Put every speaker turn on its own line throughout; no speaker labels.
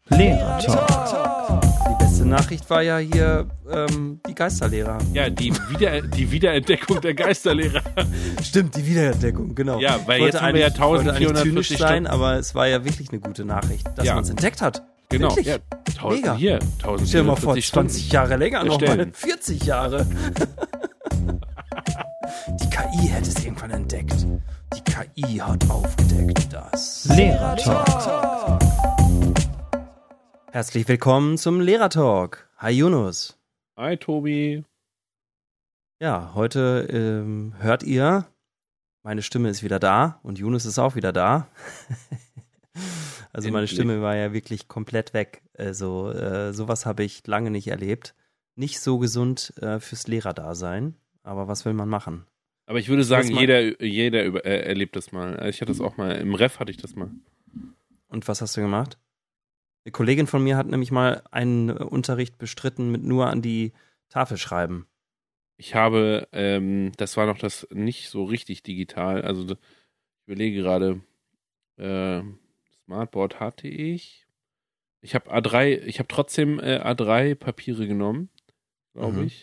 Lehrer-Talk.
Die beste Nachricht war ja hier die Geisterlehrer.
Ja, die Wiederentdeckung der Geisterlehrer.
Stimmt, die Wiederentdeckung, genau.
Ja, weil jetzt haben wir ja
Ich wollte eigentlich
1440
zynisch sein,
Stunden.
aber es war ja wirklich eine gute Nachricht, dass
Ja.
man es entdeckt hat.
Genau,
Wirklich?
ja,
Mega.
hier,
Stell dir mal vor,
1440
20 Jahre länger noch mal,
erstellen.
40 Jahre. Die KI hätte es irgendwann entdeckt. Die KI hat aufgedeckt, das
Lehrer-Talk.
Herzlich willkommen zum Lehrer-Talk. Hi Yunus.
Hi, Tobi.
Ja, heute hört ihr, meine Stimme ist wieder da und Yunus ist auch wieder da. Also meine
Endlich.
Stimme war ja wirklich komplett weg. Also sowas habe ich lange nicht erlebt. Nicht so gesund fürs Lehrerdasein, aber was will man machen?
Aber ich würde sagen,
Das mal-
jeder erlebt das mal. Ich hatte das auch mal, im Ref hatte ich das mal.
Und was hast du gemacht? Eine Kollegin von mir hat nämlich mal einen Unterricht bestritten mit nur an die Tafel schreiben.
Ich habe, das war noch das nicht so richtig digital, also ich überlege gerade, Smartboard hatte ich. Ich habe trotzdem A3 Papiere genommen, glaube
Mhm.
ich,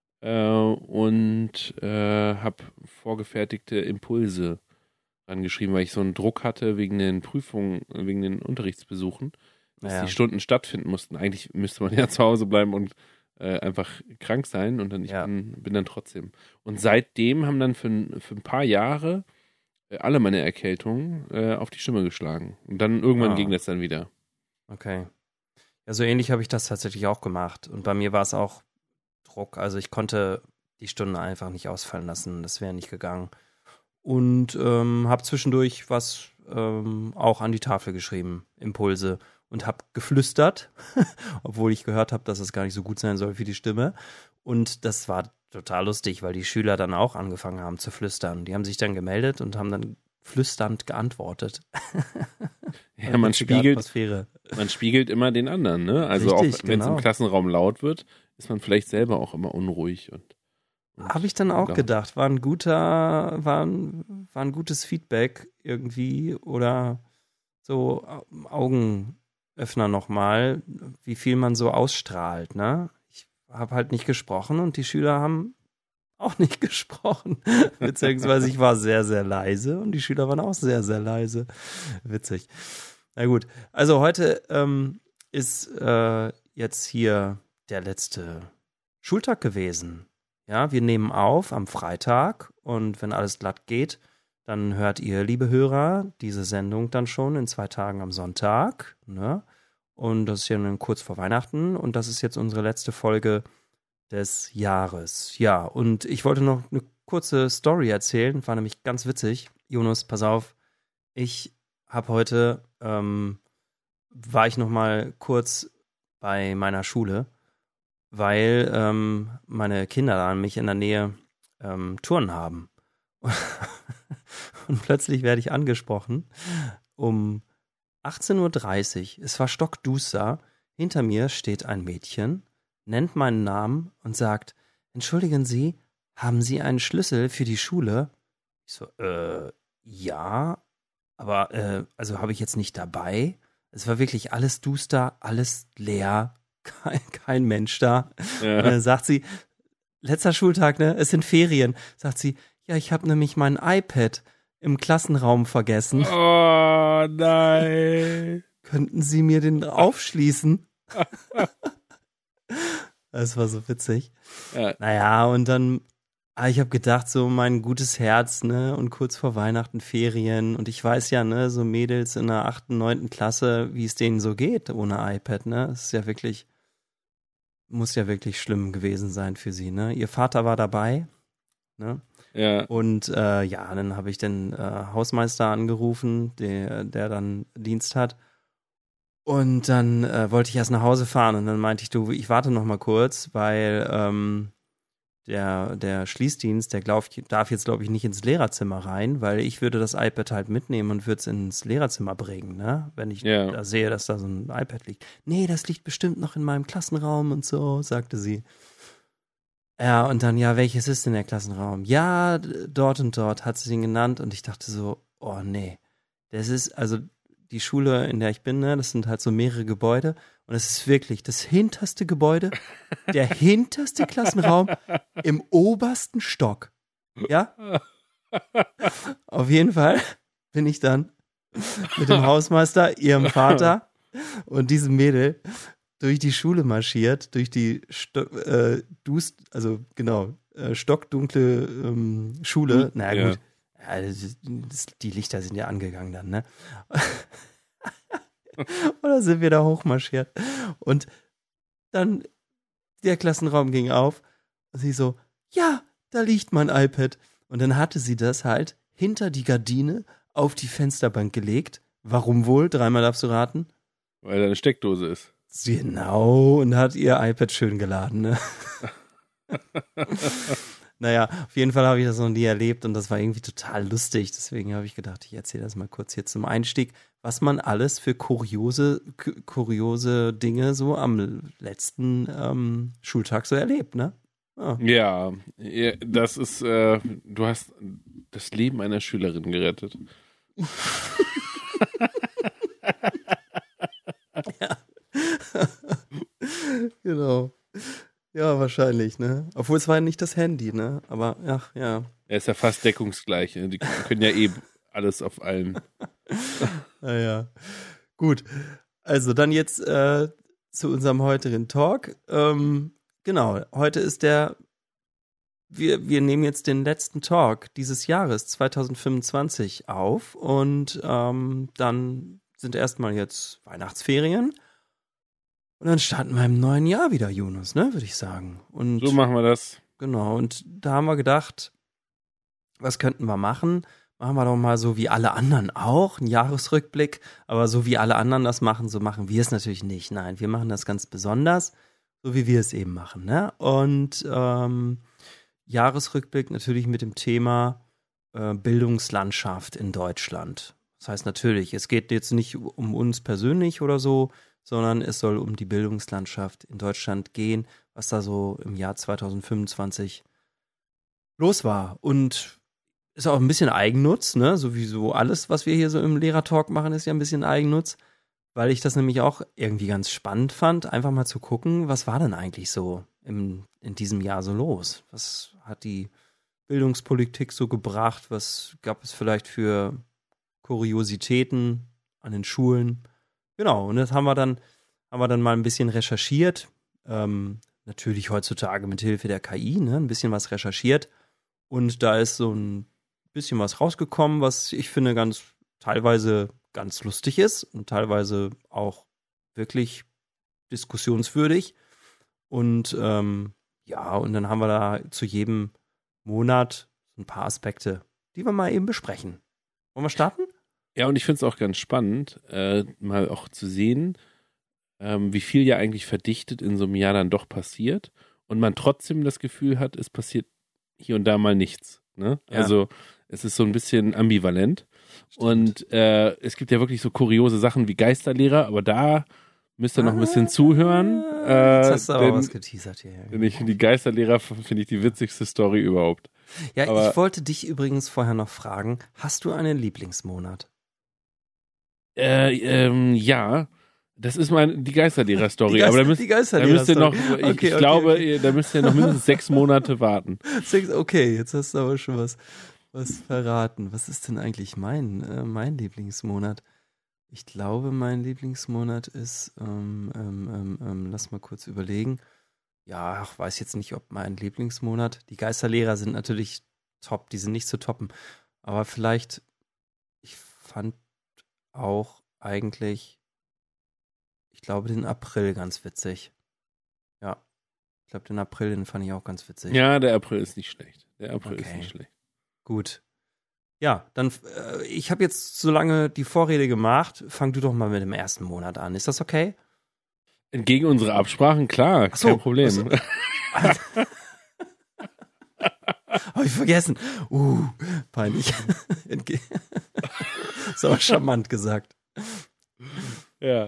und habe vorgefertigte Impulse rangeschrieben, weil ich so einen Druck hatte wegen den Prüfungen, wegen den Unterrichtsbesuchen, dass
Naja.
die Stunden stattfinden mussten. Eigentlich müsste man ja zu Hause bleiben und einfach krank sein und dann
Ja.
bin dann trotzdem. Und seitdem haben dann für ein paar Jahre alle meine Erkältungen auf die Stimme geschlagen. Und dann irgendwann
Ah.
ging das dann wieder.
Okay. Ja, so ähnlich habe ich das tatsächlich auch gemacht. Und bei mir war es auch Druck. Also ich konnte die Stunde einfach nicht ausfallen lassen. Das wäre nicht gegangen. Und habe zwischendurch was auch an die Tafel geschrieben, Impulse. Und habe geflüstert, obwohl ich gehört habe, dass es gar nicht so gut sein soll für die Stimme. Und das war total lustig, weil die Schüler dann auch angefangen haben zu flüstern. Die haben sich dann gemeldet und haben dann flüsternd geantwortet.
Ja, man
Witzige
spiegelt
Atmosphäre.
immer den anderen, ne? Also
Richtig,
auch wenn es
genau.
im Klassenraum laut wird, ist man vielleicht selber auch immer unruhig und
Habe ich dann auch
ja.
gedacht, war ein gutes Feedback irgendwie oder so Augenöffner nochmal, wie viel man so ausstrahlt, ne? Ich habe halt nicht gesprochen und die Schüler haben auch nicht gesprochen. Beziehungsweise ich war sehr, sehr leise und die Schüler waren auch sehr, sehr leise. Witzig. Na gut, also heute ist jetzt hier der letzte Schultag gewesen. Ja, wir nehmen auf am Freitag und wenn alles glatt geht, dann hört ihr, liebe Hörer, diese Sendung dann schon in 2 Tagen am Sonntag. Ne? Und das ist ja dann kurz vor Weihnachten und das ist jetzt unsere letzte Folge des Jahres. Ja, und ich wollte noch eine kurze Story erzählen, war nämlich ganz witzig. Jonas, pass auf, ich habe heute, war ich noch mal kurz bei meiner Schule, weil meine Kinder da an mich in der Nähe Touren haben. Und plötzlich werde ich angesprochen um 18:30 Uhr. Es war stockduster. Hinter mir steht ein Mädchen, nennt meinen Namen und sagt, entschuldigen Sie, haben Sie einen Schlüssel für die Schule? Ich so, ja, aber also habe ich jetzt nicht dabei. Es war wirklich alles duster, alles leer, kein Mensch da.
Ja.
Und dann sagt sie, letzter Schultag, ne, es sind Ferien. Sagt sie, ja, ich habe nämlich mein iPad im Klassenraum vergessen.
Oh nein.
Könnten Sie mir den aufschließen? Das war so witzig.
Ja,
Naja, und dann, ich habe gedacht, so mein gutes Herz, ne, und kurz vor Weihnachten Ferien. Und ich weiß ja, ne, so Mädels in der 8., 9. Klasse, wie es denen so geht ohne iPad, ne. Das ist ja wirklich, muss ja wirklich schlimm gewesen sein für sie, ne. Ihr Vater war dabei, ne.
ja.
Und ja, dann habe ich den Hausmeister angerufen, der dann Dienst hat. Und dann wollte ich erst nach Hause fahren und dann meinte ich, du, ich warte noch mal kurz, weil der Schließdienst, darf jetzt, glaube ich, nicht ins Lehrerzimmer rein, weil ich würde das iPad halt mitnehmen und würde es ins Lehrerzimmer bringen, ne? Wenn ich
Ja.
da sehe, dass da so ein iPad liegt. Nee, das liegt bestimmt noch in meinem Klassenraum und so, sagte sie. Ja, und dann, ja, welches ist denn der Klassenraum? Ja, dort und dort hat sie den genannt und ich dachte so, oh nee, das ist, also die Schule, in der ich bin, ne, das sind halt so mehrere Gebäude und es ist wirklich das hinterste Gebäude, der hinterste Klassenraum im obersten Stock. Ja? Auf jeden Fall bin ich dann mit dem Hausmeister, ihrem Vater und diesem Mädel durch die Schule marschiert, durch die stockdunkle Schule. Na ja, gut. Ja, die Lichter sind ja angegangen dann, ne? Oder sind wir da hochmarschiert? Und dann der Klassenraum ging auf und sie so, ja, da liegt mein iPad. Und dann hatte sie das halt hinter die Gardine auf die Fensterbank gelegt. Warum wohl? Dreimal darfst du raten.
Weil da eine Steckdose ist.
Genau, und hat ihr iPad schön geladen, ne? Naja, auf jeden Fall habe ich das noch nie erlebt und das war irgendwie total lustig. Deswegen habe ich gedacht, ich erzähle das mal kurz hier zum Einstieg, was man alles für kuriose Dinge so am letzten Schultag so erlebt, ne? Oh.
Ja, das ist, du hast das Leben einer Schülerin gerettet.
Ja. Genau. Ja, wahrscheinlich, ne? Obwohl es war ja nicht das Handy, ne? Aber, ach, ja.
Er ist ja fast deckungsgleich. Ne? Die können ja alles auf allen.
Naja. Gut. Also dann jetzt zu unserem heutigen Talk. Genau, heute ist wir nehmen jetzt den letzten Talk dieses Jahres 2025 auf und dann sind erstmal jetzt Weihnachtsferien. Und dann starten wir im neuen Jahr wieder, Jonas, ne, würde ich sagen. Und
so machen wir das.
Genau, und da haben wir gedacht, was könnten wir machen? Machen wir doch mal so wie alle anderen auch, einen Jahresrückblick. Aber so wie alle anderen das machen, so machen wir es natürlich nicht. Nein, wir machen das ganz besonders, so wie wir es eben machen, ne? Und Jahresrückblick natürlich mit dem Thema Bildungslandschaft in Deutschland. Das heißt natürlich, es geht jetzt nicht um uns persönlich oder so, sondern es soll um die Bildungslandschaft in Deutschland gehen, was da so im Jahr 2025 los war. Und ist auch ein bisschen Eigennutz, ne? Sowieso alles, was wir hier so im Lehrertalk machen, ist ja ein bisschen Eigennutz, weil ich das nämlich auch irgendwie ganz spannend fand, einfach mal zu gucken, was war denn eigentlich so in diesem Jahr so los? Was hat die Bildungspolitik so gebracht? Was gab es vielleicht für Kuriositäten an den Schulen? Genau, und das haben wir dann mal ein bisschen recherchiert. Natürlich heutzutage mit Hilfe der KI, ne, ein bisschen was recherchiert. Und da ist so ein bisschen was rausgekommen, was ich finde teilweise ganz lustig ist und teilweise auch wirklich diskussionswürdig. Und ja, und dann haben wir da zu jedem Monat ein paar Aspekte, die wir mal eben besprechen. Wollen wir starten?
Ja, und ich finde es auch ganz spannend, mal auch zu sehen, wie viel ja eigentlich verdichtet in so einem Jahr dann doch passiert und man trotzdem das Gefühl hat, es passiert hier und da mal nichts. Ne? Ja. Also es ist so ein bisschen ambivalent. Stimmt. Und es gibt ja wirklich so kuriose Sachen wie Geisterlehrer, aber da müsst ihr noch ein bisschen zuhören.
Jetzt hast du aber was geteasert hier.
Die Geisterlehrer finde ich die witzigste Story überhaupt.
Ja, aber ich wollte dich übrigens vorher noch fragen, hast du einen Lieblingsmonat?
Ja, das ist die Geisterlehrer-Story.
Aber
da müsst ihr noch, ich glaube, da müsst ihr noch mindestens 6 Monate warten.
Okay, jetzt hast du aber schon was verraten. Was ist denn eigentlich mein Lieblingsmonat? Ich glaube, mein Lieblingsmonat ist, lass mal kurz überlegen. Ja, ich weiß jetzt nicht, ob mein Lieblingsmonat. Die Geisterlehrer sind natürlich top, die sind nicht zu toppen. Aber vielleicht, ich fand auch eigentlich, ich glaube, den April ganz witzig. Ja, ich glaube, den April, den fand ich auch ganz witzig.
Ja, der April ist nicht schlecht. Ist nicht schlecht.
Gut. Ja, dann, ich habe jetzt so lange die Vorrede gemacht. Fang du doch mal mit dem ersten Monat an. Ist das okay?
Entgegen unserer Absprachen, klar, kein Problem.
Habe ich vergessen. Peinlich. Ist aber charmant gesagt.
Ja.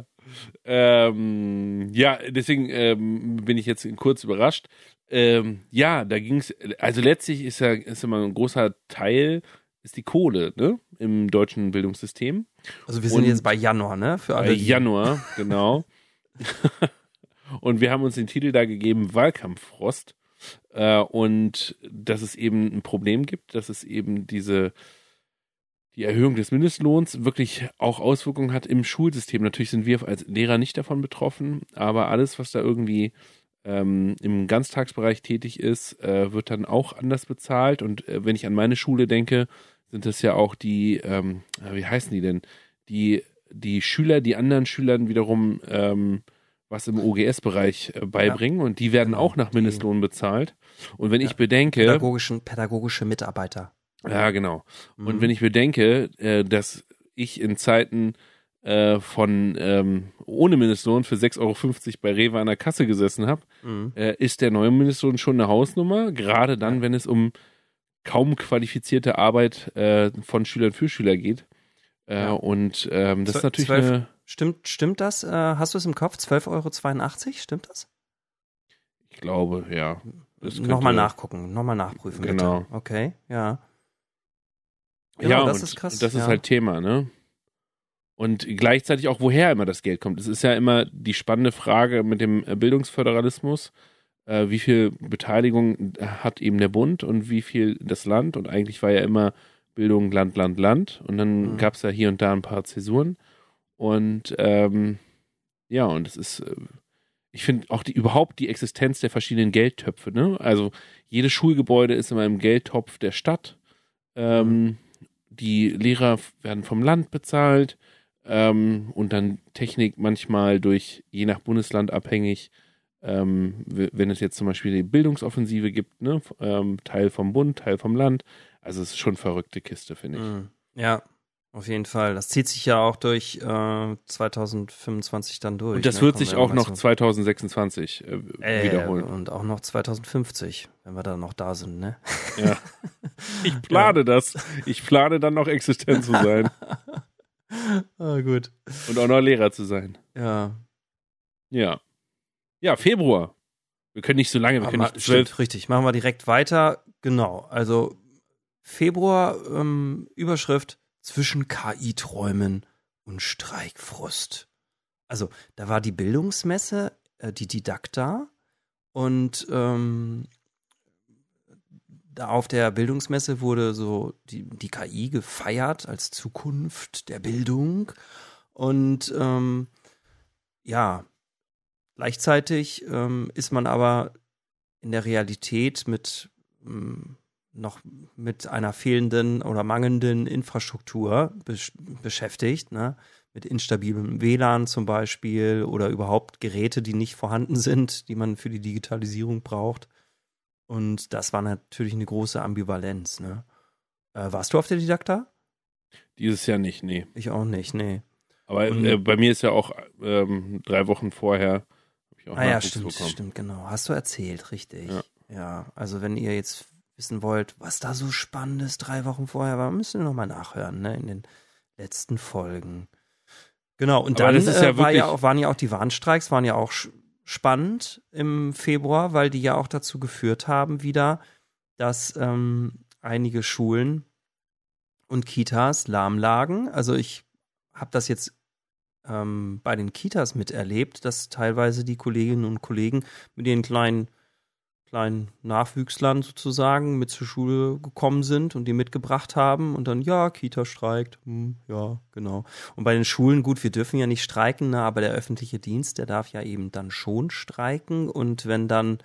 Ja, deswegen bin ich jetzt kurz überrascht. Ja, da ging es, also letztlich ist immer ein großer Teil, ist die Kohle, ne, im deutschen Bildungssystem.
Also wir sind jetzt bei Januar, ne? Für alle.
Bei Januar, genau. Und wir haben uns den Titel da gegeben, Wahlkampffrost. Und dass es eben ein Problem gibt, dass es eben die Erhöhung des Mindestlohns wirklich auch Auswirkungen hat im Schulsystem. Natürlich sind wir als Lehrer nicht davon betroffen, aber alles, was da irgendwie im Ganztagsbereich tätig ist, wird dann auch anders bezahlt. Und wenn ich an meine Schule denke, sind das ja auch die, wie heißen die denn? Die Schüler, die anderen Schülern wiederum was im OGS-Bereich beibringen und die werden auch nach Mindestlohn bezahlt. Und wenn ich bedenke...
Pädagogische Mitarbeiter.
Ja, genau. Und wenn ich bedenke, dass ich in Zeiten von ohne Mindestlohn für 6,50 Euro bei Rewe an der Kasse gesessen habe, ist der neue Mindestlohn schon eine Hausnummer, gerade dann, wenn es um kaum qualifizierte Arbeit von Schülern für Schüler geht. Und das ist natürlich
12,
eine...
Stimmt das? Hast du es im Kopf? 12,82 Euro? Stimmt das?
Ich glaube, ja.
Nochmal nachgucken, nochmal nachprüfen.
Genau.
Bitte. Okay, ja. Genau,
ja,
das ist krass.
Das ist halt Thema, ne? Und gleichzeitig auch, woher immer das Geld kommt. Es ist ja immer die spannende Frage mit dem Bildungsföderalismus. Wie viel Beteiligung hat eben der Bund und wie viel das Land? Und eigentlich war ja immer Bildung Land, Land, Land. Und dann gab es ja hier und da ein paar Zäsuren. Und ja, und es ist, ich finde auch überhaupt die Existenz der verschiedenen Geldtöpfe, ne? Also jedes Schulgebäude ist immer im Geldtopf der Stadt. Die Lehrer werden vom Land bezahlt und dann Technik manchmal je nach Bundesland abhängig. Wenn es jetzt zum Beispiel die Bildungsoffensive gibt, ne? Teil vom Bund, Teil vom Land. Also es ist schon verrückte Kiste, finde ich.
Ja, auf jeden Fall. Das zieht sich ja auch durch 2025 dann durch.
Und das wird sich auch noch 2026 wiederholen.
Und auch noch 2050, wenn wir dann noch da sind, ne?
Ja. Ich plane das. Ich plane dann noch existent zu sein.
Gut.
Und auch noch Lehrer zu sein.
Ja.
Ja. Ja, Februar. Wir können nicht so lange, wir können nicht 12.
Stimmt, richtig. Machen wir direkt weiter. Genau. Also Februar, Überschrift zwischen KI-Träumen und Streikfrust. Also da war die Bildungsmesse, die Didakta und da auf der Bildungsmesse wurde so die KI gefeiert als Zukunft der Bildung und ja, gleichzeitig ist man aber in der Realität noch mit einer fehlenden oder mangelnden Infrastruktur beschäftigt, ne? Mit instabilem WLAN zum Beispiel oder überhaupt Geräte, die nicht vorhanden sind, die man für die Digitalisierung braucht. Und das war natürlich eine große Ambivalenz, ne? Warst du auf der Didakta?
Dieses Jahr nicht, nee.
Ich auch nicht, nee.
Aber bei mir ist ja auch 3 Wochen vorher habe ich auch Nachwuchs bekommen.
Stimmt, genau. Hast du erzählt, richtig.
Ja.
Also wenn ihr jetzt wissen wollt, was da so Spannendes 3 Wochen vorher war, müsst ihr nochmal nachhören, ne, in den letzten Folgen. Genau, und dann waren ja auch die Warnstreiks, waren ja auch spannend im Februar, weil die ja auch dazu geführt haben wieder, dass einige Schulen und Kitas lahm lagen. Also ich habe das jetzt bei den Kitas miterlebt, dass teilweise die Kolleginnen und Kollegen mit den kleinen Nachwüchslern sozusagen mit zur Schule gekommen sind und die mitgebracht haben und dann, ja, Kita streikt, ja, genau. Und bei den Schulen, gut, wir dürfen ja nicht streiken, ne, aber der öffentliche Dienst, der darf ja eben dann schon streiken und wenn dann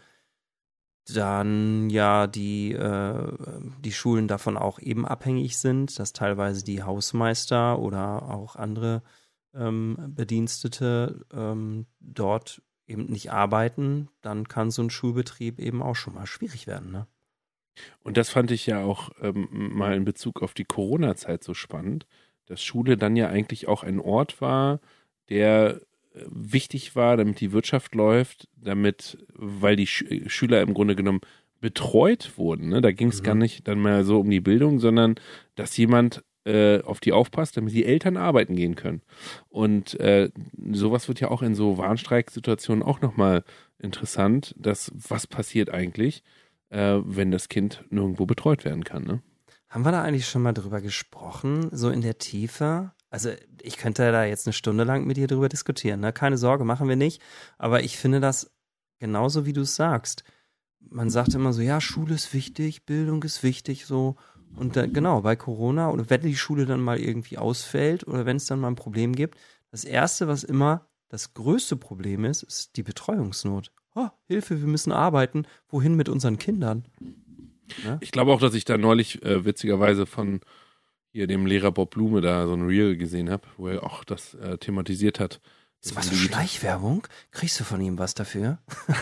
ja die Schulen davon auch eben abhängig sind, dass teilweise die Hausmeister oder auch andere Bedienstete dort eben nicht arbeiten, dann kann so ein Schulbetrieb eben auch schon mal schwierig werden, ne?
Und das fand ich ja auch mal in Bezug auf die Corona-Zeit so spannend, dass Schule dann ja eigentlich auch ein Ort war, der wichtig war, damit die Wirtschaft läuft, weil die Schüler im Grunde genommen betreut wurden, ne? Da ging es gar nicht dann mal so um die Bildung, sondern dass jemand auf die aufpasst, damit die Eltern arbeiten gehen können. Und sowas wird ja auch in so Warnstreiksituationen auch nochmal interessant, was passiert eigentlich, wenn das Kind nirgendwo betreut werden kann, ne?
Haben wir da eigentlich schon mal drüber gesprochen, so in der Tiefe? Also ich könnte da jetzt eine Stunde lang mit dir drüber diskutieren, ne? Keine Sorge, machen wir nicht. Aber ich finde das genauso, wie du es sagst. Man sagt immer so, ja, Schule ist wichtig, Bildung ist wichtig, so. Und genau, bei Corona oder wenn die Schule dann mal irgendwie ausfällt oder wenn es dann mal ein Problem gibt, das Erste, was immer das größte Problem ist, ist die Betreuungsnot. Oh, Hilfe, wir müssen arbeiten. Wohin mit unseren Kindern? Ne?
Ich glaube auch, dass ich da neulich witzigerweise von hier dem Lehrer Bob Blume da so ein Reel gesehen habe, wo er auch das thematisiert hat.
Ist was für Schleichwerbung? Kriegst du von ihm was dafür?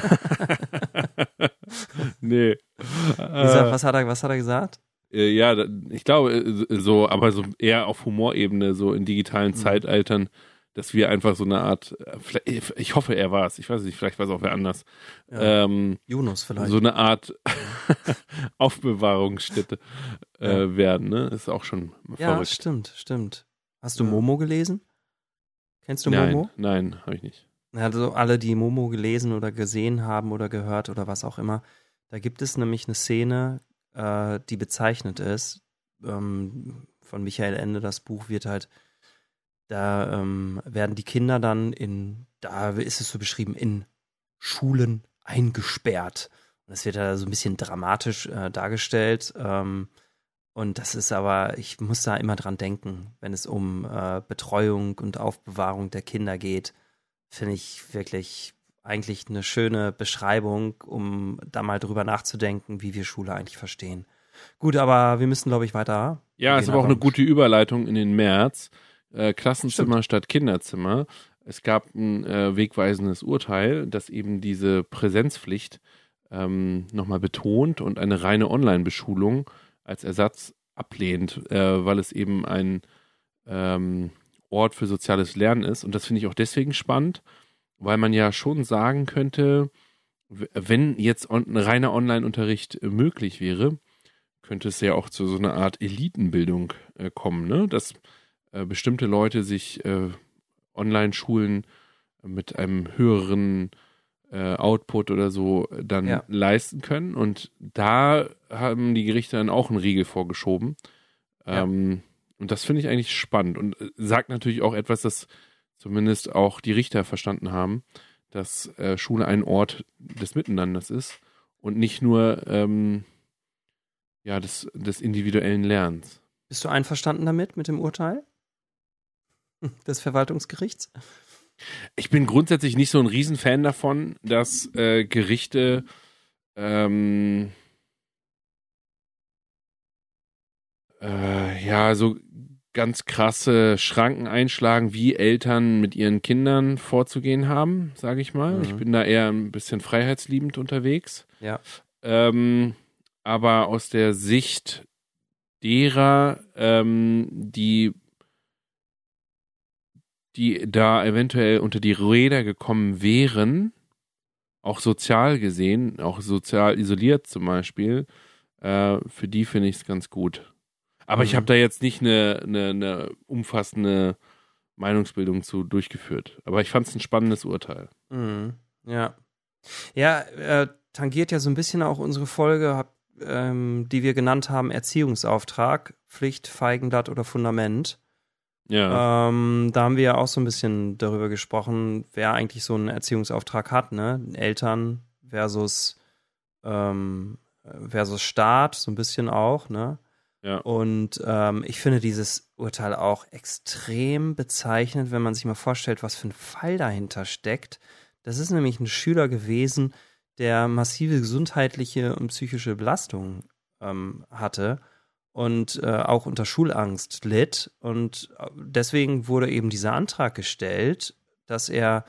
Nee.
Was hat er gesagt?
Ja, ich glaube, so, aber so eher auf Humorebene, so in digitalen Zeitaltern, dass wir einfach so eine Art, ich hoffe, er war es, ich weiß nicht, vielleicht war es auch wer anders.
Ja. Yunus vielleicht.
So eine Art Aufbewahrungsstätte werden, ne? Ist auch schon verrückt.
Ja, stimmt. Hast du Momo gelesen? Kennst du Momo?
Nein, habe ich nicht.
Also alle, die Momo gelesen oder gesehen haben oder gehört oder was auch immer, da gibt es nämlich eine Szene, die bezeichnet ist. Von Michael Ende, das Buch wird halt, da werden die Kinder dann da ist es so beschrieben, in Schulen eingesperrt. Und das wird da so ein bisschen dramatisch dargestellt. Und das ist aber, ich muss da immer dran denken, wenn es um Betreuung und Aufbewahrung der Kinder geht, finde ich wirklich eigentlich eine schöne Beschreibung, um da mal drüber nachzudenken, wie wir Schule eigentlich verstehen. Gut, aber wir müssen, glaube ich, weiter.
Ja, ist aber auch eine gute Überleitung in den März. Klassenzimmer statt Kinderzimmer. Es gab ein wegweisendes Urteil, das eben diese Präsenzpflicht nochmal betont und eine reine Online-Beschulung als Ersatz ablehnt, weil es eben ein Ort für soziales Lernen ist. Und das finde ich auch deswegen spannend, weil man ja schon sagen könnte, wenn jetzt ein reiner Online-Unterricht möglich wäre, könnte es ja auch zu so einer Art Elitenbildung kommen, ne? Dass bestimmte Leute sich Online-Schulen mit einem höheren Output oder so dann leisten können. Und da haben die Gerichte dann auch einen Riegel vorgeschoben. Und das finde ich eigentlich spannend und sagt natürlich auch etwas, das zumindest auch die Richter verstanden haben, dass Schule ein Ort des Miteinanders ist und nicht nur des individuellen Lernens.
Bist du einverstanden damit, mit dem Urteil des Verwaltungsgerichts?
Ich bin grundsätzlich nicht so ein Riesenfan davon, dass Gerichte so ganz krasse Schranken einschlagen, wie Eltern mit ihren Kindern vorzugehen haben, sage ich mal. Ich bin da eher ein bisschen freiheitsliebend unterwegs.
Ja.
Aber aus der Sicht derer, die da eventuell unter die Räder gekommen wären, auch sozial gesehen, auch sozial isoliert zum Beispiel, für die finde ich es ganz gut. Aber ich habe da jetzt nicht eine umfassende Meinungsbildung zu durchgeführt. Aber ich fand es ein spannendes Urteil.
Ja. Ja, tangiert ja so ein bisschen auch unsere Folge, die wir genannt haben, Erziehungsauftrag, Pflicht, Feigenblatt oder Fundament.
Ja.
Da haben wir ja auch so ein bisschen darüber gesprochen, wer eigentlich so einen Erziehungsauftrag hat, ne? Eltern versus Staat, so ein bisschen auch, ne?
Ja.
Und ich finde dieses Urteil auch extrem bezeichnend, wenn man sich mal vorstellt, was für ein Fall dahinter steckt. Das ist nämlich ein Schüler gewesen, der massive gesundheitliche und psychische Belastungen hatte und auch unter Schulangst litt. Und deswegen wurde eben dieser Antrag gestellt, dass er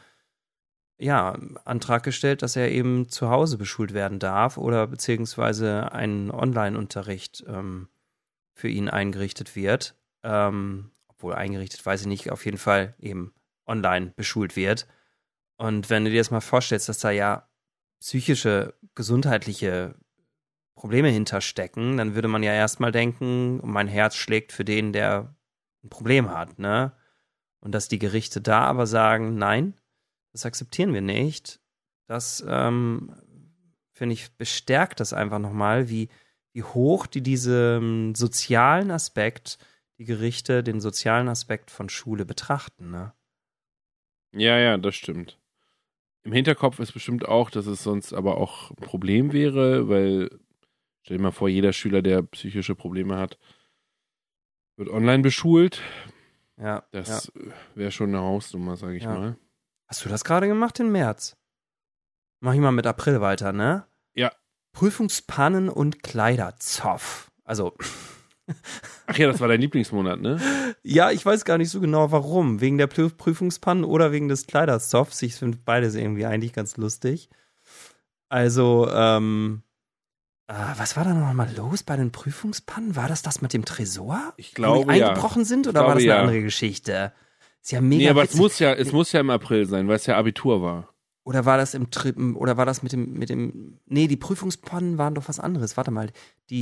eben zu Hause beschult werden darf oder beziehungsweise einen Online-Unterricht für ihn eingerichtet wird. Obwohl eingerichtet, weiß ich nicht, auf jeden Fall eben online beschult wird. Und wenn du dir das mal vorstellst, dass da ja psychische, gesundheitliche Probleme hinterstecken, dann würde man ja erstmal denken, mein Herz schlägt für den, der ein Problem hat, ne? Und dass die Gerichte da aber sagen, nein, das akzeptieren wir nicht. Das, finde ich, bestärkt das einfach nochmal, wie hoch die diesen sozialen Aspekt, die Gerichte den sozialen Aspekt von Schule betrachten, ne?
Ja, das stimmt. Im Hinterkopf ist bestimmt auch, dass es sonst aber auch ein Problem wäre, weil, stell dir mal vor, jeder Schüler, der psychische Probleme hat, wird online beschult.
Ja.
Das wäre schon eine Hausnummer, sage ich mal.
Hast du das gerade gemacht im März? Mach ich mal mit April weiter, ne?
Ja.
Prüfungspannen und Kleiderzoff. Also.
Ach ja, das war dein Lieblingsmonat, ne?
Ja, ich weiß gar nicht so genau warum. Wegen der Prüfungspannen oder wegen des Kleiderzoffs. Ich finde beides irgendwie eigentlich ganz lustig. Also, was war da noch mal los bei den Prüfungspannen? War das mit dem Tresor?
Ich glaube,
wo die eingebrochen sind oder war das eine andere Geschichte? Ist ja mega.
Nee, aber
witzig.
es muss ja im April sein, weil es ja Abitur war.
Oder war das oder war das mit dem, nee, die Prüfungspannen waren doch was anderes. Warte mal,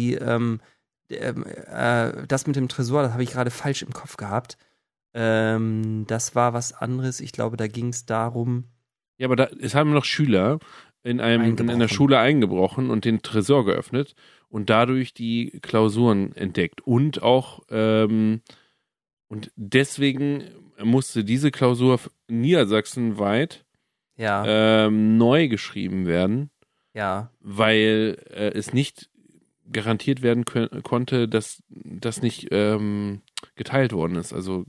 das mit dem Tresor, das habe ich gerade falsch im Kopf gehabt. Das war was anderes. Ich glaube, da ging es darum.
Ja, aber es haben noch Schüler in einer Schule eingebrochen und den Tresor geöffnet und dadurch die Klausuren entdeckt. Und auch, und deswegen musste diese Klausur niedersachsenweit neu geschrieben werden.
Ja. Weil
es nicht garantiert werden konnte, dass das nicht geteilt worden ist. Also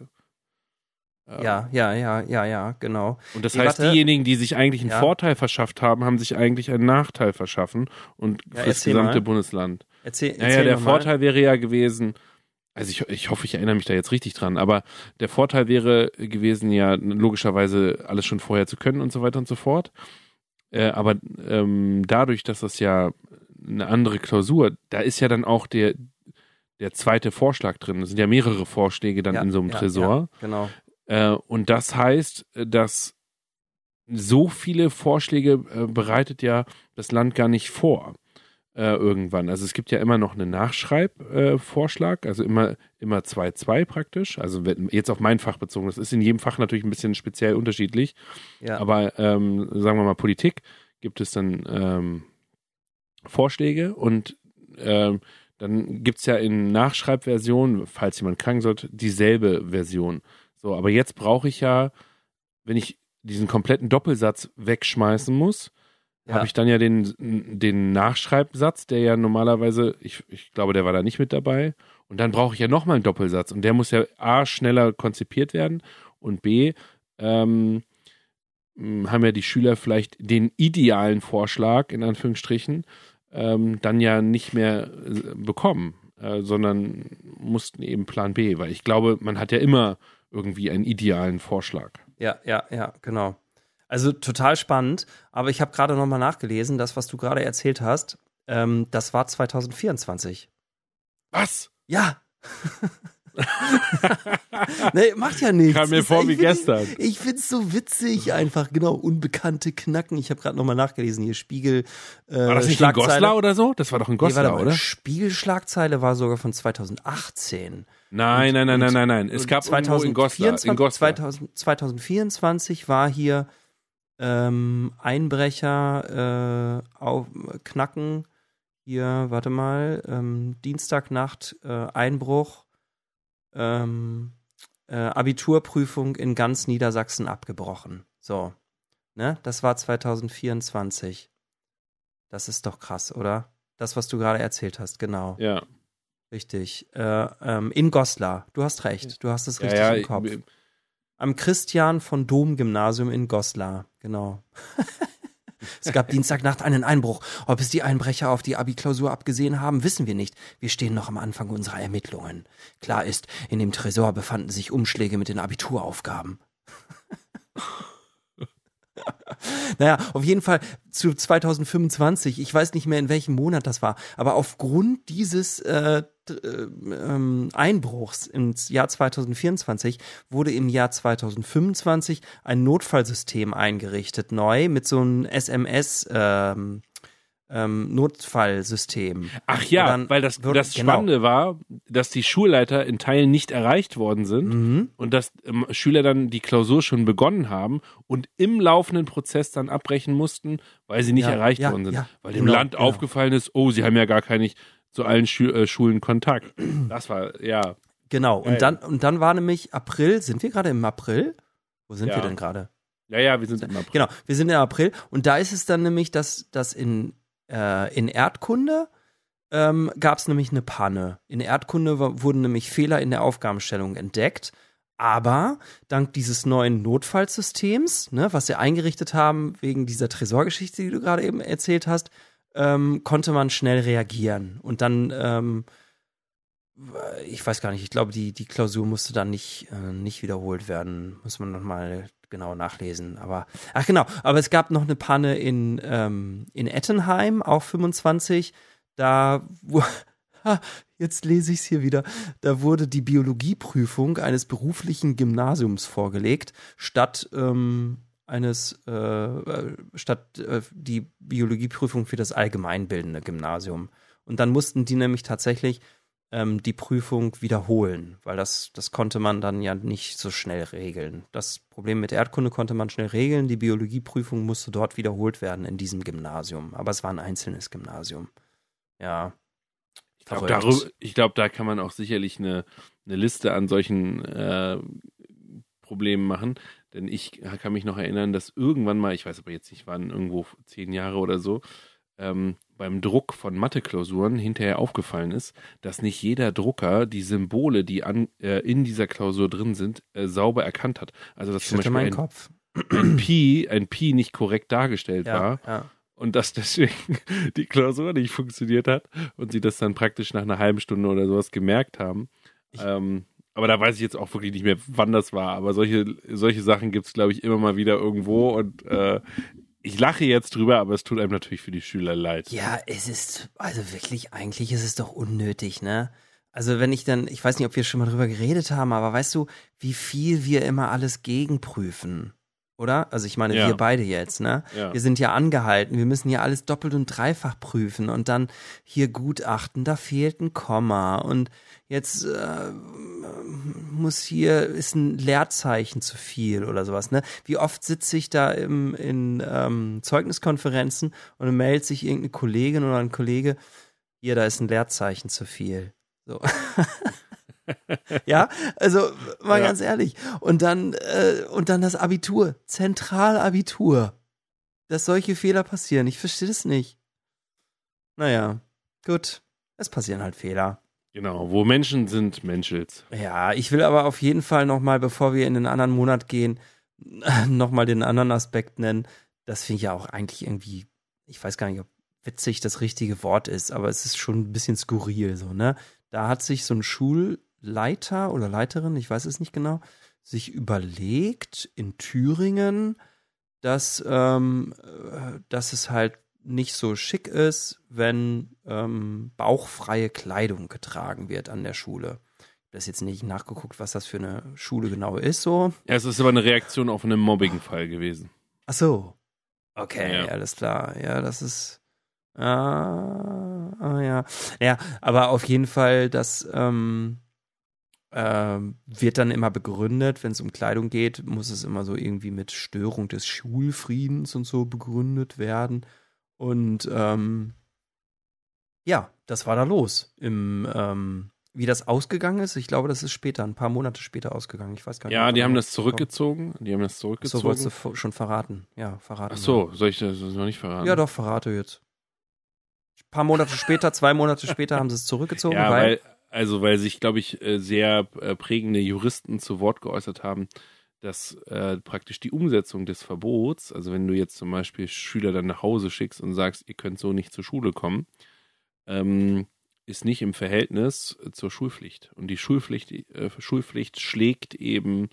ja, genau.
Und das heißt, diejenigen, die sich eigentlich einen Vorteil verschafft haben, haben sich eigentlich einen Nachteil verschaffen und für das gesamte Bundesland.
Erzähl
der Vorteil wäre ja gewesen, also ich hoffe, ich erinnere mich da jetzt richtig dran, aber der Vorteil wäre gewesen, ja logischerweise alles schon vorher zu können und so weiter und so fort. Aber dadurch, dass das ja eine andere Klausur, da ist ja dann auch der zweite Vorschlag drin. Es sind ja mehrere Vorschläge dann in so einem Tresor.
Ja, genau.
Und das heißt, dass so viele Vorschläge bereitet ja das Land gar nicht vor irgendwann. Also es gibt ja immer noch einen Nachschreibvorschlag, also immer 2-2 praktisch. Also jetzt auf mein Fach bezogen. Das ist in jedem Fach natürlich ein bisschen speziell unterschiedlich. Ja. Aber sagen wir mal Politik gibt es dann Vorschläge und dann gibt es ja in Nachschreibversion, falls jemand krank wird, dieselbe Version. So, aber jetzt brauche ich ja, wenn ich diesen kompletten Doppelsatz wegschmeißen muss, habe ich dann ja den Nachschreibsatz, der ja normalerweise, ich glaube, der war da nicht mit dabei. Und dann brauche ich ja nochmal einen Doppelsatz. Und der muss ja A, schneller konzipiert werden und B, haben ja die Schüler vielleicht den idealen Vorschlag, in Anführungsstrichen, dann ja nicht mehr bekommen, sondern mussten eben Plan B, weil ich glaube, man hat ja immer irgendwie einen idealen Vorschlag.
Ja, genau. Also total spannend, aber ich habe gerade nochmal nachgelesen, das, was du gerade erzählt hast, das war 2024.
Was?
Ja. Nee, macht ja nichts.
Kam mir vor wie gestern.
Ich find's so witzig einfach, genau, unbekannte Knacken. Ich habe gerade nochmal nachgelesen, hier Spiegel
war das nicht in Goslar oder so? Das war doch in Goslar, oder?
Spiegel-Schlagzeile war sogar von 2018.
Nein. Es gab irgendwo in Goslar.
2024 war hier Einbrecher knacken. Hier, warte mal, Dienstagnacht, Einbruch, Abiturprüfung in ganz Niedersachsen abgebrochen. So, ne? Das war 2024. Das ist doch krass, oder? Das, was du gerade erzählt hast, genau.
Ja.
Richtig. In Goslar. Du hast recht. Du hast es richtig im Kopf. Am Christian von Dom Gymnasium in Goslar. Genau. Es gab Dienstagnacht einen Einbruch. Ob es die Einbrecher auf die Abi-Klausur abgesehen haben, wissen wir nicht. Wir stehen noch am Anfang unserer Ermittlungen. Klar ist, in dem Tresor befanden sich Umschläge mit den Abituraufgaben. Naja, auf jeden Fall zu 2025, ich weiß nicht mehr, in welchem Monat das war, aber aufgrund dieses Einbruchs ins Jahr 2024 wurde im Jahr 2025 ein Notfallsystem eingerichtet, neu, mit so einem SMS Notfallsystem.
Ach ja, weil das Spannende war, dass die Schulleiter in Teilen nicht erreicht worden sind und dass Schüler dann die Klausur schon begonnen haben und im laufenden Prozess dann abbrechen mussten, weil sie nicht erreicht worden sind. Weil dem Land aufgefallen ist, oh, sie haben ja gar nicht zu allen Schulen Kontakt. Das war,
Genau.
Geil.
Und dann war nämlich April. Sind wir gerade im April? Wo sind
Ja.
wir denn gerade?
Ja, wir sind im April.
Genau, wir sind im April. Und da ist es dann nämlich, dass in Erdkunde gab es nämlich eine Panne. In Erdkunde wurden nämlich Fehler in der Aufgabenstellung entdeckt. Aber dank dieses neuen Notfallsystems, ne, was sie eingerichtet haben, wegen dieser Tresorgeschichte, die du gerade eben erzählt hast, konnte man schnell reagieren. Und dann, ich weiß gar nicht, ich glaube, die Klausur musste dann nicht wiederholt werden. Muss man nochmal genau nachlesen. Aber es gab noch eine Panne in Ettenheim, auch 25. Jetzt lese ich es hier wieder. Da wurde die Biologieprüfung eines beruflichen Gymnasiums vorgelegt, statt die Biologieprüfung für das allgemeinbildende Gymnasium. Und dann mussten die nämlich tatsächlich die Prüfung wiederholen, weil das konnte man dann ja nicht so schnell regeln. Das Problem mit Erdkunde konnte man schnell regeln, die Biologieprüfung musste dort wiederholt werden in diesem Gymnasium. Aber es war ein einzelnes Gymnasium. Ja.
Ich glaube, da kann man auch sicherlich eine Liste an solchen Problemen machen. Denn ich kann mich noch erinnern, dass irgendwann mal, ich weiß aber jetzt nicht wann, irgendwo 10 Jahre oder so, beim Druck von Mathe-Klausuren hinterher aufgefallen ist, dass nicht jeder Drucker die Symbole, die in dieser Klausur drin sind, sauber erkannt hat. Also dass zum Beispiel ein Pi nicht korrekt dargestellt war.
Ja.
Und dass deswegen die Klausur nicht funktioniert hat und sie das dann praktisch nach einer halben Stunde oder sowas gemerkt haben. Aber da weiß ich jetzt auch wirklich nicht mehr, wann das war. Aber solche Sachen gibt es, glaube ich, immer mal wieder irgendwo. Und ich lache jetzt drüber, aber es tut einem natürlich für die Schüler leid.
Ja, eigentlich ist es doch unnötig, ne? Also wenn ich weiß nicht, ob wir schon mal drüber geredet haben, aber weißt du, wie viel wir immer alles gegenprüfen? Oder? Also ich meine, wir beide jetzt, ne?
Ja.
Wir sind ja angehalten, wir müssen hier alles doppelt und dreifach prüfen und dann hier Gutachten, da fehlt ein Komma und jetzt ist ein Leerzeichen zu viel oder sowas, ne? Wie oft sitze ich da in Zeugniskonferenzen und dann meldet sich irgendeine Kollegin oder ein Kollege, hier, da ist ein Leerzeichen zu viel. So. Ja, also mal ganz ehrlich. Und dann das Abitur, Zentralabitur. Dass solche Fehler passieren. Ich verstehe das nicht. Naja, gut. Es passieren halt Fehler.
Genau, wo Menschen sind, menschelt's.
Ja, ich will aber auf jeden Fall nochmal, bevor wir in den anderen Monat gehen, nochmal den anderen Aspekt nennen. Das finde ich ja auch eigentlich irgendwie, ich weiß gar nicht, ob witzig das richtige Wort ist, aber es ist schon ein bisschen skurril so, ne? Da hat sich so ein Schulleiter oder Leiterin, ich weiß es nicht genau, sich überlegt in Thüringen, dass es halt nicht so schick ist, wenn bauchfreie Kleidung getragen wird an der Schule. Ich habe das jetzt nicht nachgeguckt, was das für eine Schule genau ist, so.
Ja, es ist aber eine Reaktion auf einen Mobbing-Fall gewesen.
Ach so. Okay,
Ja.
alles klar. Ja, das ist ja. Ja, aber auf jeden Fall, das wird dann immer begründet, wenn es um Kleidung geht, muss es immer so irgendwie mit Störung des Schulfriedens und so begründet werden. Und ja, das war da los. Wie das ausgegangen ist, ich glaube, das ist später, ein paar Monate später ausgegangen. Ich weiß gar nicht.
Ja, die haben das
zurückgezogen.
zurückgezogen.
So wolltest du schon verraten. Ja, verraten.
Ach so, soll ich das noch nicht verraten?
Ja, doch, verrate jetzt. Ein paar Monate später, 2 Monate später haben sie es zurückgezogen,
Ja,
weil
weil sich, glaube ich, sehr prägende Juristen zu Wort geäußert haben, dass praktisch die Umsetzung des Verbots, also wenn du jetzt zum Beispiel Schüler dann nach Hause schickst und sagst, ihr könnt so nicht zur Schule kommen, ist nicht im Verhältnis zur Schulpflicht. Und die Schulpflicht schlägt eben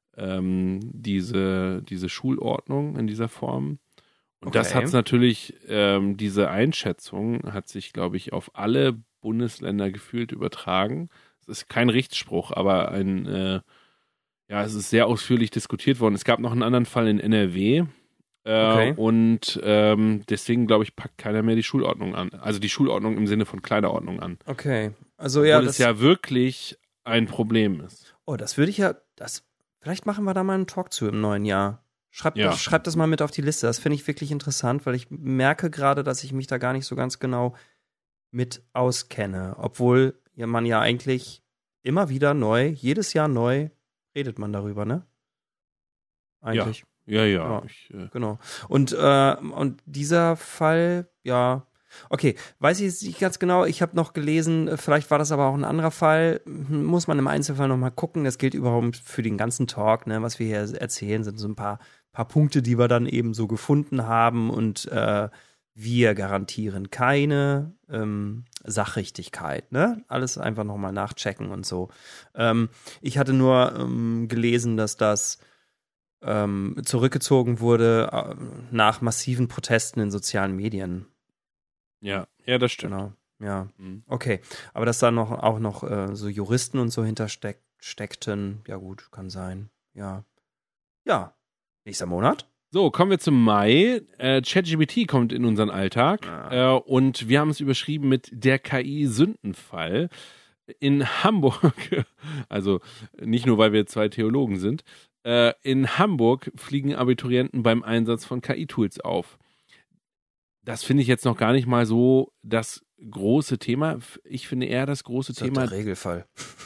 diese Schulordnung in dieser Form. Und das hat es natürlich, diese Einschätzung hat sich, glaube ich, auf alle Bundesländer gefühlt übertragen. Es ist kein Rechtsspruch, aber es ist sehr ausführlich diskutiert worden. Es gab noch einen anderen Fall in NRW.
Okay.
Und deswegen, glaube ich, packt keiner mehr die Schulordnung an. Also die Schulordnung im Sinne von Kleiderordnung an.
Okay. Also ja,
Obwohl es ja wirklich ein Problem ist.
Oh, das würde ich vielleicht machen wir da mal einen Talk zu im neuen Jahr. Schreibt das mal mit auf die Liste. Das finde ich wirklich interessant, weil ich merke gerade, dass ich mich da gar nicht so ganz genau mit auskenne. Obwohl man ja eigentlich immer wieder neu, jedes Jahr neu redet man darüber, ne? Eigentlich.
Ja.
Genau. Und dieser Fall, ja, okay, weiß ich jetzt nicht ganz genau. Ich habe noch gelesen, vielleicht war das aber auch ein anderer Fall. Muss man im Einzelfall noch mal gucken. Das gilt überhaupt für den ganzen Talk, ne? Was wir hier erzählen, sind so ein paar Punkte, die wir dann eben so gefunden haben. Und wir garantieren keine Sachrichtigkeit, ne? Alles einfach noch mal nachchecken und so. Ich hatte nur gelesen, dass das zurückgezogen wurde nach massiven Protesten in sozialen Medien.
Ja, das stimmt.
Genau, ja.
Mhm.
Okay, aber dass da auch noch so Juristen und so hintersteckten, ja gut, kann sein. Ja. Ja, nächster Monat.
So, kommen wir zum Mai. ChatGPT kommt in unseren Alltag und wir haben es überschrieben mit der KI-Sündenfall. In Hamburg, also nicht nur, weil wir 2 Theologen sind, in Hamburg fliegen Abiturienten beim Einsatz von KI-Tools auf. Das finde ich jetzt noch gar nicht mal so das große Thema. Ich finde eher das große
Das ist
Thema.
der Regelfall.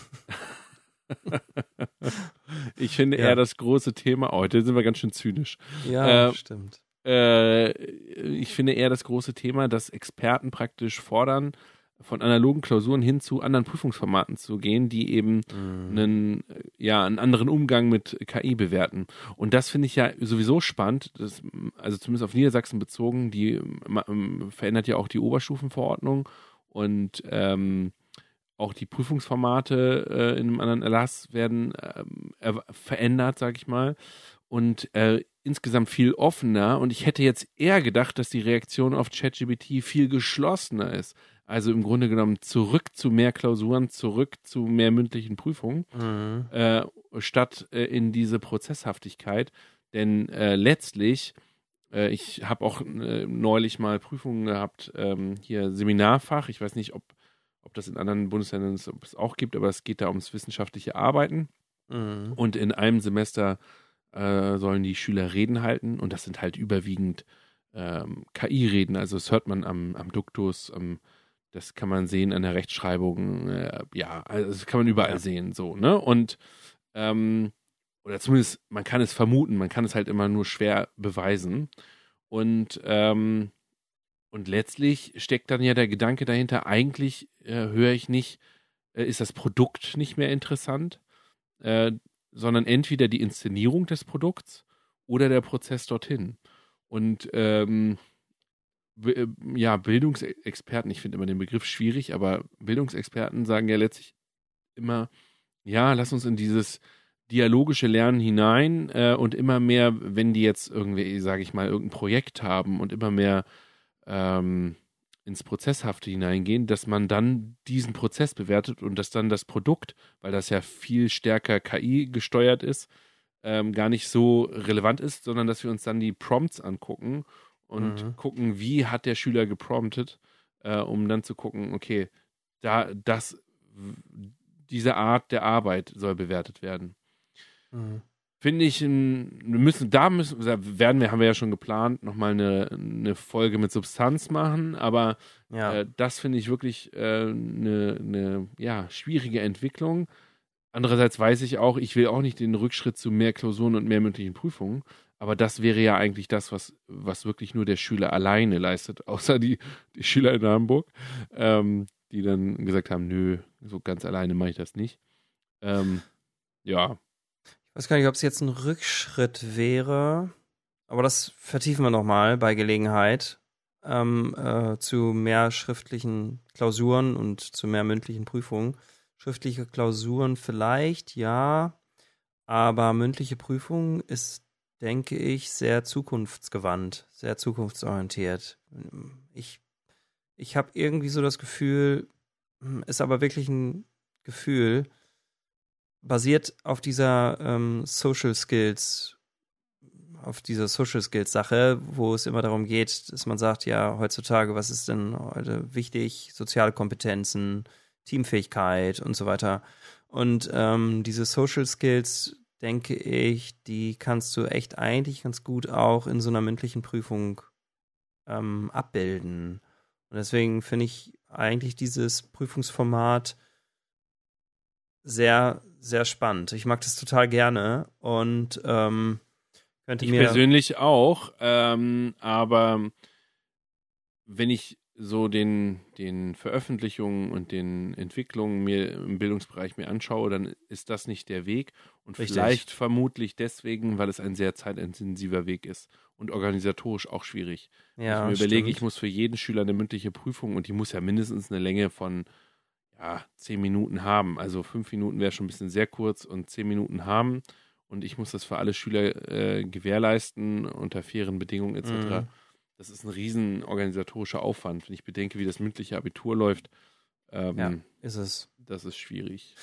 Ich finde eher das große Thema. Oh, heute sind wir ganz schön zynisch.
Ja, stimmt.
Ich finde eher das große Thema, dass Experten praktisch fordern, von analogen Klausuren hin zu anderen Prüfungsformaten zu gehen, die eben einen anderen Umgang mit KI bewerten. Und das finde ich ja sowieso spannend, also zumindest auf Niedersachsen bezogen, die verändert ja auch die Oberstufenverordnung und auch die Prüfungsformate in einem anderen Erlass werden verändert, sage ich mal. Und insgesamt viel offener. Und ich hätte jetzt eher gedacht, dass die Reaktion auf ChatGPT viel geschlossener ist. Also im Grunde genommen zurück zu mehr Klausuren, zurück zu mehr mündlichen Prüfungen, statt in diese Prozesshaftigkeit. Denn letztlich, ich habe auch neulich mal Prüfungen gehabt, hier Seminarfach. Ich weiß nicht, ob das in anderen Bundesländern es auch gibt, aber es geht da ums wissenschaftliche Arbeiten. Und in einem Semester sollen die Schüler Reden halten und das sind halt überwiegend KI-Reden. Also das hört man am Duktus, das kann man sehen an der Rechtschreibung, also das kann man überall sehen, so, ne? Und oder zumindest, man kann es vermuten, man kann es halt immer nur schwer beweisen. Und letztlich steckt dann ja der Gedanke dahinter, eigentlich höre ich nicht, ist das Produkt nicht mehr interessant, sondern entweder die Inszenierung des Produkts oder der Prozess dorthin. Und Bildungsexperten, ich finde immer den Begriff schwierig, aber Bildungsexperten sagen ja letztlich immer, ja, lass uns in dieses dialogische Lernen hinein und immer mehr, wenn die jetzt irgendwie, sage ich mal, irgendein Projekt haben und immer mehr ins Prozesshafte hineingehen, dass man dann diesen Prozess bewertet und dass dann das Produkt, weil das ja viel stärker KI gesteuert ist, gar nicht so relevant ist, sondern dass wir uns dann die Prompts angucken und gucken, wie hat der Schüler gepromptet, um dann zu gucken, okay, diese Art der Arbeit soll bewertet werden. Finde ich, haben wir ja schon geplant, nochmal eine Folge mit Substanz machen, aber das finde ich wirklich eine schwierige Entwicklung. Andererseits weiß ich auch, ich will auch nicht den Rückschritt zu mehr Klausuren und mehr mündlichen Prüfungen, aber das wäre ja eigentlich das, was wirklich nur der Schüler alleine leistet, außer die Schüler in Hamburg, die dann gesagt haben, nö, so ganz alleine mache ich das nicht.
Ich weiß gar nicht, ob es jetzt ein Rückschritt wäre, aber das vertiefen wir nochmal bei Gelegenheit zu mehr schriftlichen Klausuren und zu mehr mündlichen Prüfungen. Schriftliche Klausuren vielleicht, ja, aber mündliche Prüfung ist, denke ich, sehr zukunftsgewandt, sehr zukunftsorientiert. Ich habe irgendwie so das Gefühl, ist aber wirklich ein Gefühl, basiert auf dieser Social Skills Sache, wo es immer darum geht, dass man sagt, ja, heutzutage, was ist denn heute wichtig? Soziale Kompetenzen, Teamfähigkeit und so weiter. Und diese Social Skills, denke ich, die kannst du echt eigentlich ganz gut auch in so einer mündlichen Prüfung abbilden. Und deswegen finde ich eigentlich dieses Prüfungsformat sehr, sehr spannend. Ich mag das total gerne und könnte
Ich
mir...
persönlich auch, aber wenn ich so den Veröffentlichungen und den Entwicklungen mir im Bildungsbereich mir anschaue, dann ist das nicht der Weg und
Richtig.
vielleicht vermutlich deswegen, weil es ein sehr zeitintensiver Weg ist und organisatorisch auch schwierig.
Ja,
Wenn ich mir überlege,
stimmt.
ich muss für jeden Schüler eine mündliche Prüfung und die muss ja mindestens eine Länge von 10 Minuten haben. Also 5 Minuten wäre schon ein bisschen sehr kurz und 10 Minuten haben und ich muss das für alle Schüler gewährleisten unter fairen Bedingungen etc.
Mhm.
Das ist ein riesen organisatorischer Aufwand. Wenn ich bedenke, wie das mündliche Abitur läuft,
Ja, ist es.
das ist schwierig.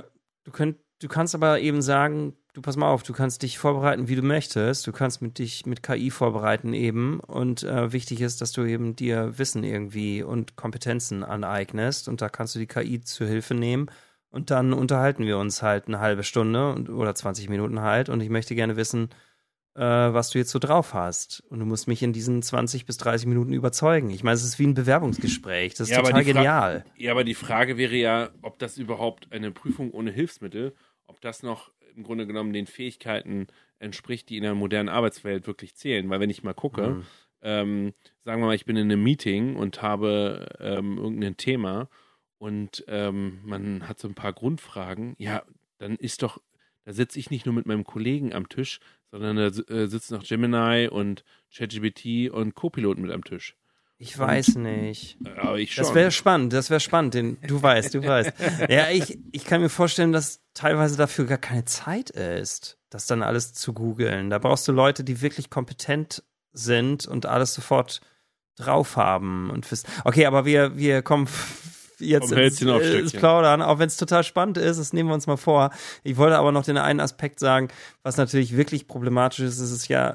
Du kannst aber eben sagen, du pass mal auf, du kannst dich vorbereiten, wie du möchtest. Du kannst dich mit KI vorbereiten eben. Und wichtig ist, dass du eben dir Wissen irgendwie und Kompetenzen aneignest. Und da kannst du die KI zur Hilfe nehmen. Und dann unterhalten wir uns halt eine halbe Stunde oder 20 Minuten halt. Und ich möchte gerne wissen, was du jetzt so drauf hast. Und du musst mich in diesen 20 bis 30 Minuten überzeugen. Ich meine, es ist wie ein Bewerbungsgespräch. Das ist
aber
total
die
genial.
Ja, aber die Frage wäre ja, ob das überhaupt eine Prüfung ohne Hilfsmittel, ob das noch im Grunde genommen den Fähigkeiten entspricht, die in der modernen Arbeitswelt wirklich zählen. Weil wenn ich mal gucke, sagen wir mal, ich bin in einem Meeting und habe irgendein Thema und man hat so ein paar Grundfragen, ja, dann ist doch, da sitze ich nicht nur mit meinem Kollegen am Tisch, sondern da sitzen noch Gemini und ChatGPT und Copilot mit am Tisch.
Ich weiß nicht.
Aber ich schon.
Das wäre spannend, du weißt. Ja, ich kann mir vorstellen, dass teilweise dafür gar keine Zeit ist, das dann alles zu googeln. Da brauchst du Leute, die wirklich kompetent sind und alles sofort drauf haben. Okay, aber wir kommen jetzt ins Plaudern, auch wenn es total spannend ist, das nehmen wir uns mal vor. Ich wollte aber noch den einen Aspekt sagen, was natürlich wirklich problematisch ist, ist es ja,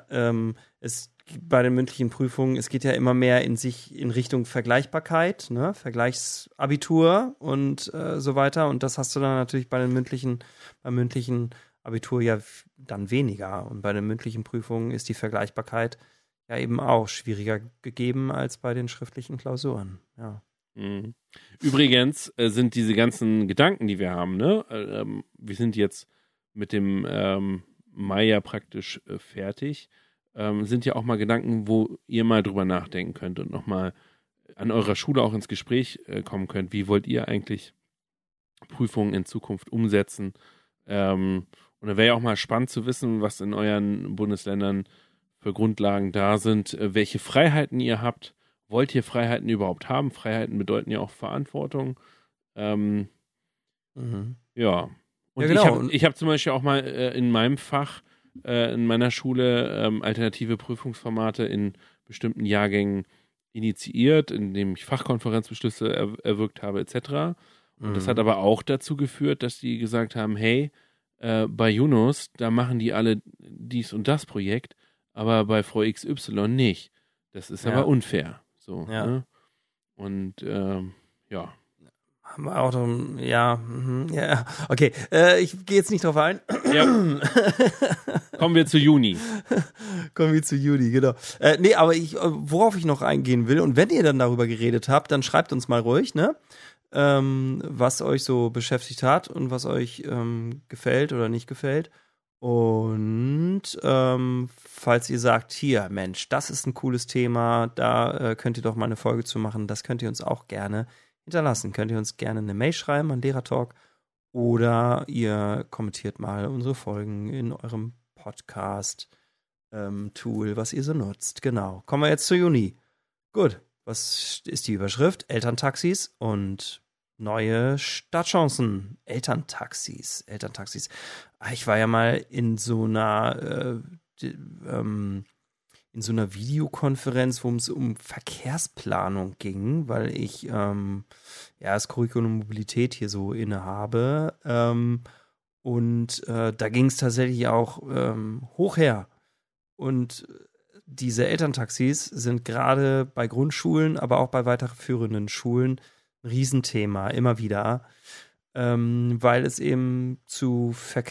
bei den mündlichen Prüfungen, es geht ja immer mehr in Richtung Vergleichbarkeit, ne? Vergleichsabitur und so weiter. Und das hast du dann natürlich beim mündlichen Abitur ja dann weniger. Und bei den mündlichen Prüfungen ist die Vergleichbarkeit ja eben auch schwieriger gegeben als bei den schriftlichen Klausuren. Ja.
Übrigens sind diese ganzen Gedanken, die wir haben, ne? Wir sind jetzt mit dem Mai ja praktisch fertig. Sind ja auch mal Gedanken, wo ihr mal drüber nachdenken könnt und nochmal an eurer Schule auch ins Gespräch kommen könnt. Wie wollt ihr eigentlich Prüfungen in Zukunft umsetzen? Und da wäre ja auch mal spannend zu wissen, was in euren Bundesländern für Grundlagen da sind, welche Freiheiten ihr habt. Wollt ihr Freiheiten überhaupt haben? Freiheiten bedeuten ja auch Verantwortung. Ja. Und
ja, genau.
ich hab zum Beispiel auch mal in meinem Fach in meiner Schule alternative Prüfungsformate in bestimmten Jahrgängen initiiert, indem ich Fachkonferenzbeschlüsse erwirkt habe, etc. Und das hat aber auch dazu geführt, dass die gesagt haben, hey, bei Yunus, da machen die alle dies und das Projekt, aber bei Frau XY nicht. Das ist aber unfair. So,
ja.
Ne? Und ja.
Haben wir auch ja, okay. Ich gehe jetzt nicht drauf ein.
Ja. Kommen wir zu Juni.
Genau. Nee, aber worauf ich noch eingehen will, und wenn ihr dann darüber geredet habt, dann schreibt uns mal ruhig, ne? Was euch so beschäftigt hat und was euch gefällt oder nicht gefällt. Und falls ihr sagt, hier, Mensch, das ist ein cooles Thema, da könnt ihr doch mal eine Folge zu machen, das könnt ihr uns auch gerne hinterlassen. Könnt ihr uns gerne eine Mail schreiben an Lehrertalk oder ihr kommentiert mal unsere Folgen in eurem Podcast-Tool, was ihr so nutzt. Genau. Kommen wir jetzt zu Juni. Gut. Was ist die Überschrift? Elterntaxis und neue Startchancen. Elterntaxis. Ich war ja mal in so einer Videokonferenz, wo es um Verkehrsplanung ging, weil ich das Curriculum Mobilität hier so innehabe. Und da ging es tatsächlich auch hoch her. Und diese Elterntaxis sind gerade bei Grundschulen, aber auch bei weiterführenden Schulen ein Riesenthema, immer wieder, weil es eben zu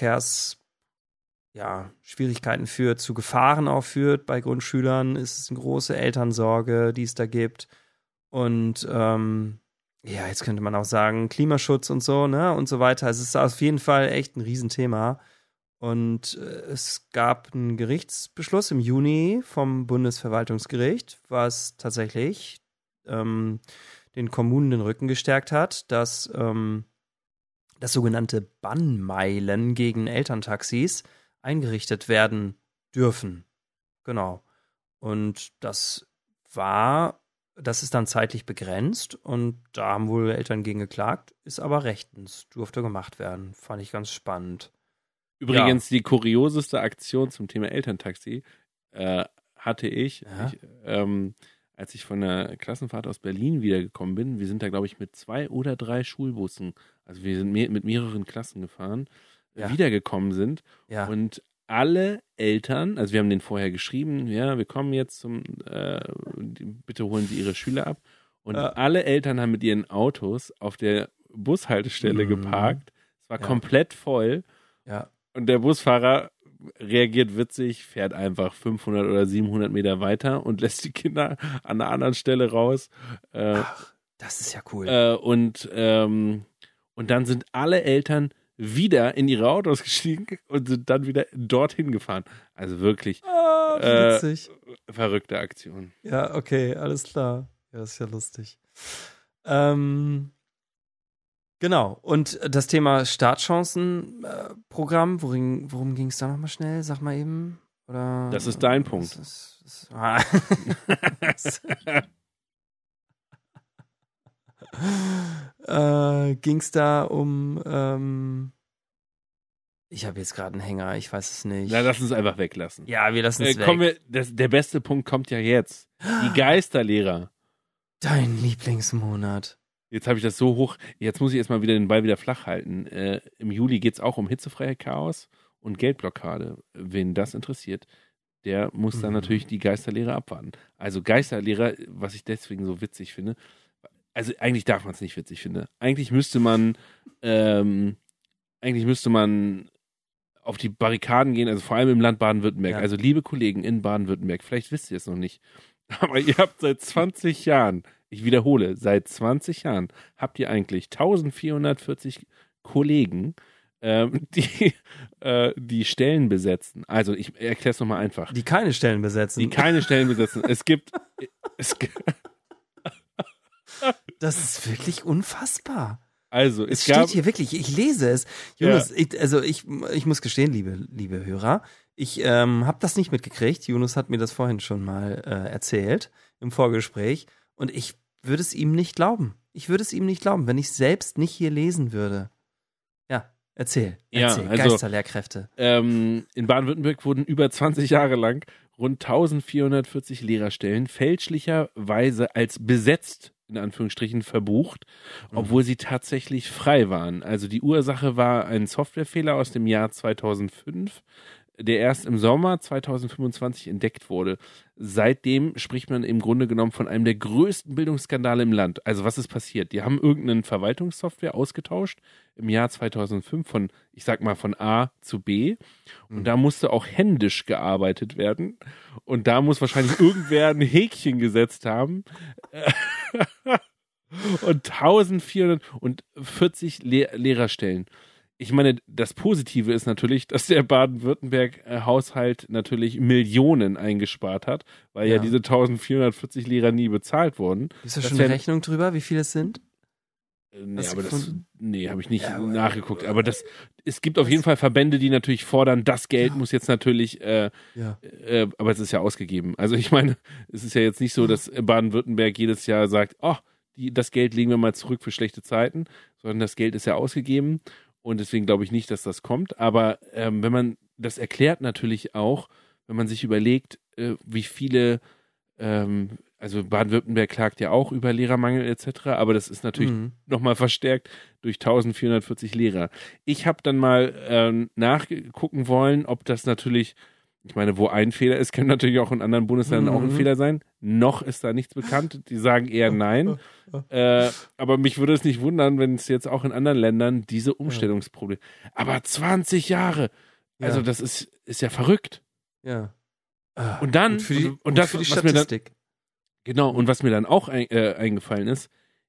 Schwierigkeiten führt, zu Gefahren auch führt. Bei Grundschülern ist es eine große Elternsorge, die es da gibt. Und ja, jetzt könnte man auch sagen, Klimaschutz und so, ne, und so weiter. Also es ist auf jeden Fall echt ein Riesenthema. Und es gab einen Gerichtsbeschluss im Juni vom Bundesverwaltungsgericht, was tatsächlich den Kommunen den Rücken gestärkt hat, dass das sogenannte Bannmeilen gegen Elterntaxis eingerichtet werden dürfen. Genau. Und das ist dann zeitlich begrenzt und da haben wohl Eltern gegen geklagt, ist aber rechtens, durfte gemacht werden. Fand ich ganz spannend.
Übrigens, die kurioseste Aktion zum Thema Elterntaxi hatte ich,
Ja.
als ich von der Klassenfahrt aus Berlin wiedergekommen bin. Wir sind da, glaube ich, mit 2 oder 3 Schulbussen, also wir sind mit mehreren Klassen gefahren, wiedergekommen sind.
Ja.
Und alle Eltern, also wir haben denen vorher geschrieben, ja, wir kommen jetzt bitte holen Sie Ihre Schüler ab. Und alle Eltern haben mit ihren Autos auf der Bushaltestelle geparkt. Es war komplett voll.
Ja.
Und der Busfahrer reagiert witzig, fährt einfach 500 oder 700 Meter weiter und lässt die Kinder an einer anderen Stelle raus.
Ach, das ist ja cool.
Und dann sind alle Eltern wieder in ihre Autos gestiegen und sind dann wieder dorthin gefahren. Also wirklich
witzig.
Verrückte Aktion.
Ja, okay, alles klar. Ja, das ist ja lustig. Genau. Und das Thema Startchancenprogramm, worum ging es da nochmal schnell? Sag mal eben. Oder,
Das ist dein Punkt.
Ging es da um ich habe jetzt gerade einen Hänger, ich weiß es nicht.
Na, lass uns einfach weglassen.
Ja, wir lassen es weg.
Der beste Punkt kommt ja jetzt. Die Geisterlehrer.
Dein Lieblingsmonat.
Jetzt habe ich das so hoch. Jetzt muss ich erstmal wieder den Ball wieder flach halten. Im Juli geht es auch um hitzefreie Chaos und Geldblockade. Wen das interessiert, der muss dann natürlich die Geisterlehre abwarten. Also Geisterlehrer, was ich deswegen so witzig finde, also eigentlich darf man es nicht witzig finden. Eigentlich müsste man auf die Barrikaden gehen, also vor allem im Land Baden-Württemberg.
Ja.
Also liebe Kollegen in Baden-Württemberg, vielleicht wisst ihr es noch nicht, aber ihr habt seit 20 Jahren, ich wiederhole, seit 20 Jahren habt ihr eigentlich 1440 Kollegen, die Stellen besetzen. Also ich erkläre es nochmal einfach.
Die keine Stellen besetzen.
Es gibt
das ist wirklich unfassbar.
Also,
es steht hier wirklich, ich lese es. Jonas, ich muss gestehen, liebe Hörer, ich habe das nicht mitgekriegt. Jonas hat mir das vorhin schon mal erzählt im Vorgespräch und ich würde es ihm nicht glauben. Wenn ich selbst nicht hier lesen würde. Ja, erzähl.
Also,
Geisterlehrkräfte.
In Baden-Württemberg wurden über 20 Jahre lang rund 1440 Lehrerstellen fälschlicherweise als besetzt in Anführungsstrichen verbucht, obwohl sie tatsächlich frei waren. Also die Ursache war ein Softwarefehler aus dem Jahr 2005, der erst im Sommer 2025 entdeckt wurde. Seitdem spricht man im Grunde genommen von einem der größten Bildungsskandale im Land. Also was ist passiert? Die haben irgendeine Verwaltungssoftware ausgetauscht im Jahr 2005 von A zu B. Und da musste auch händisch gearbeitet werden. Und da muss wahrscheinlich irgendwer ein Häkchen gesetzt haben. Und 1440 Lehrerstellen. Ich meine, das Positive ist natürlich, dass der Baden-Württemberg-Haushalt natürlich Millionen eingespart hat, weil ja diese 1440 Lehrer nie bezahlt wurden.
Ist da schon eine Rechnung drüber, wie viele es sind?
Nee, habe ich nicht nachgeguckt. Aber es gibt auf jeden Fall Verbände, die natürlich fordern, das Geld muss jetzt natürlich, aber es ist ja ausgegeben. Also ich meine, es ist ja jetzt nicht so, dass Baden-Württemberg jedes Jahr sagt, das Geld legen wir mal zurück für schlechte Zeiten, sondern das Geld ist ja ausgegeben. Und deswegen glaube ich nicht, dass das kommt. Aber wenn man das erklärt natürlich auch, wenn man sich überlegt, wie viele, also Baden-Württemberg klagt ja auch über Lehrermangel etc., aber das ist natürlich nochmal verstärkt durch 1440 Lehrer. Ich habe dann mal nachgucken wollen, ob das natürlich, ich meine, wo ein Fehler ist, kann natürlich auch in anderen Bundesländern auch ein Fehler sein. Noch ist da nichts bekannt. Die sagen eher nein. Aber mich würde es nicht wundern, wenn es jetzt auch in anderen Ländern diese Umstellungsprobleme. Aber 20 Jahre! Also das ist ja verrückt.
Ja.
Und dann,
für die
was
Statistik.
und was mir dann auch eingefallen ist,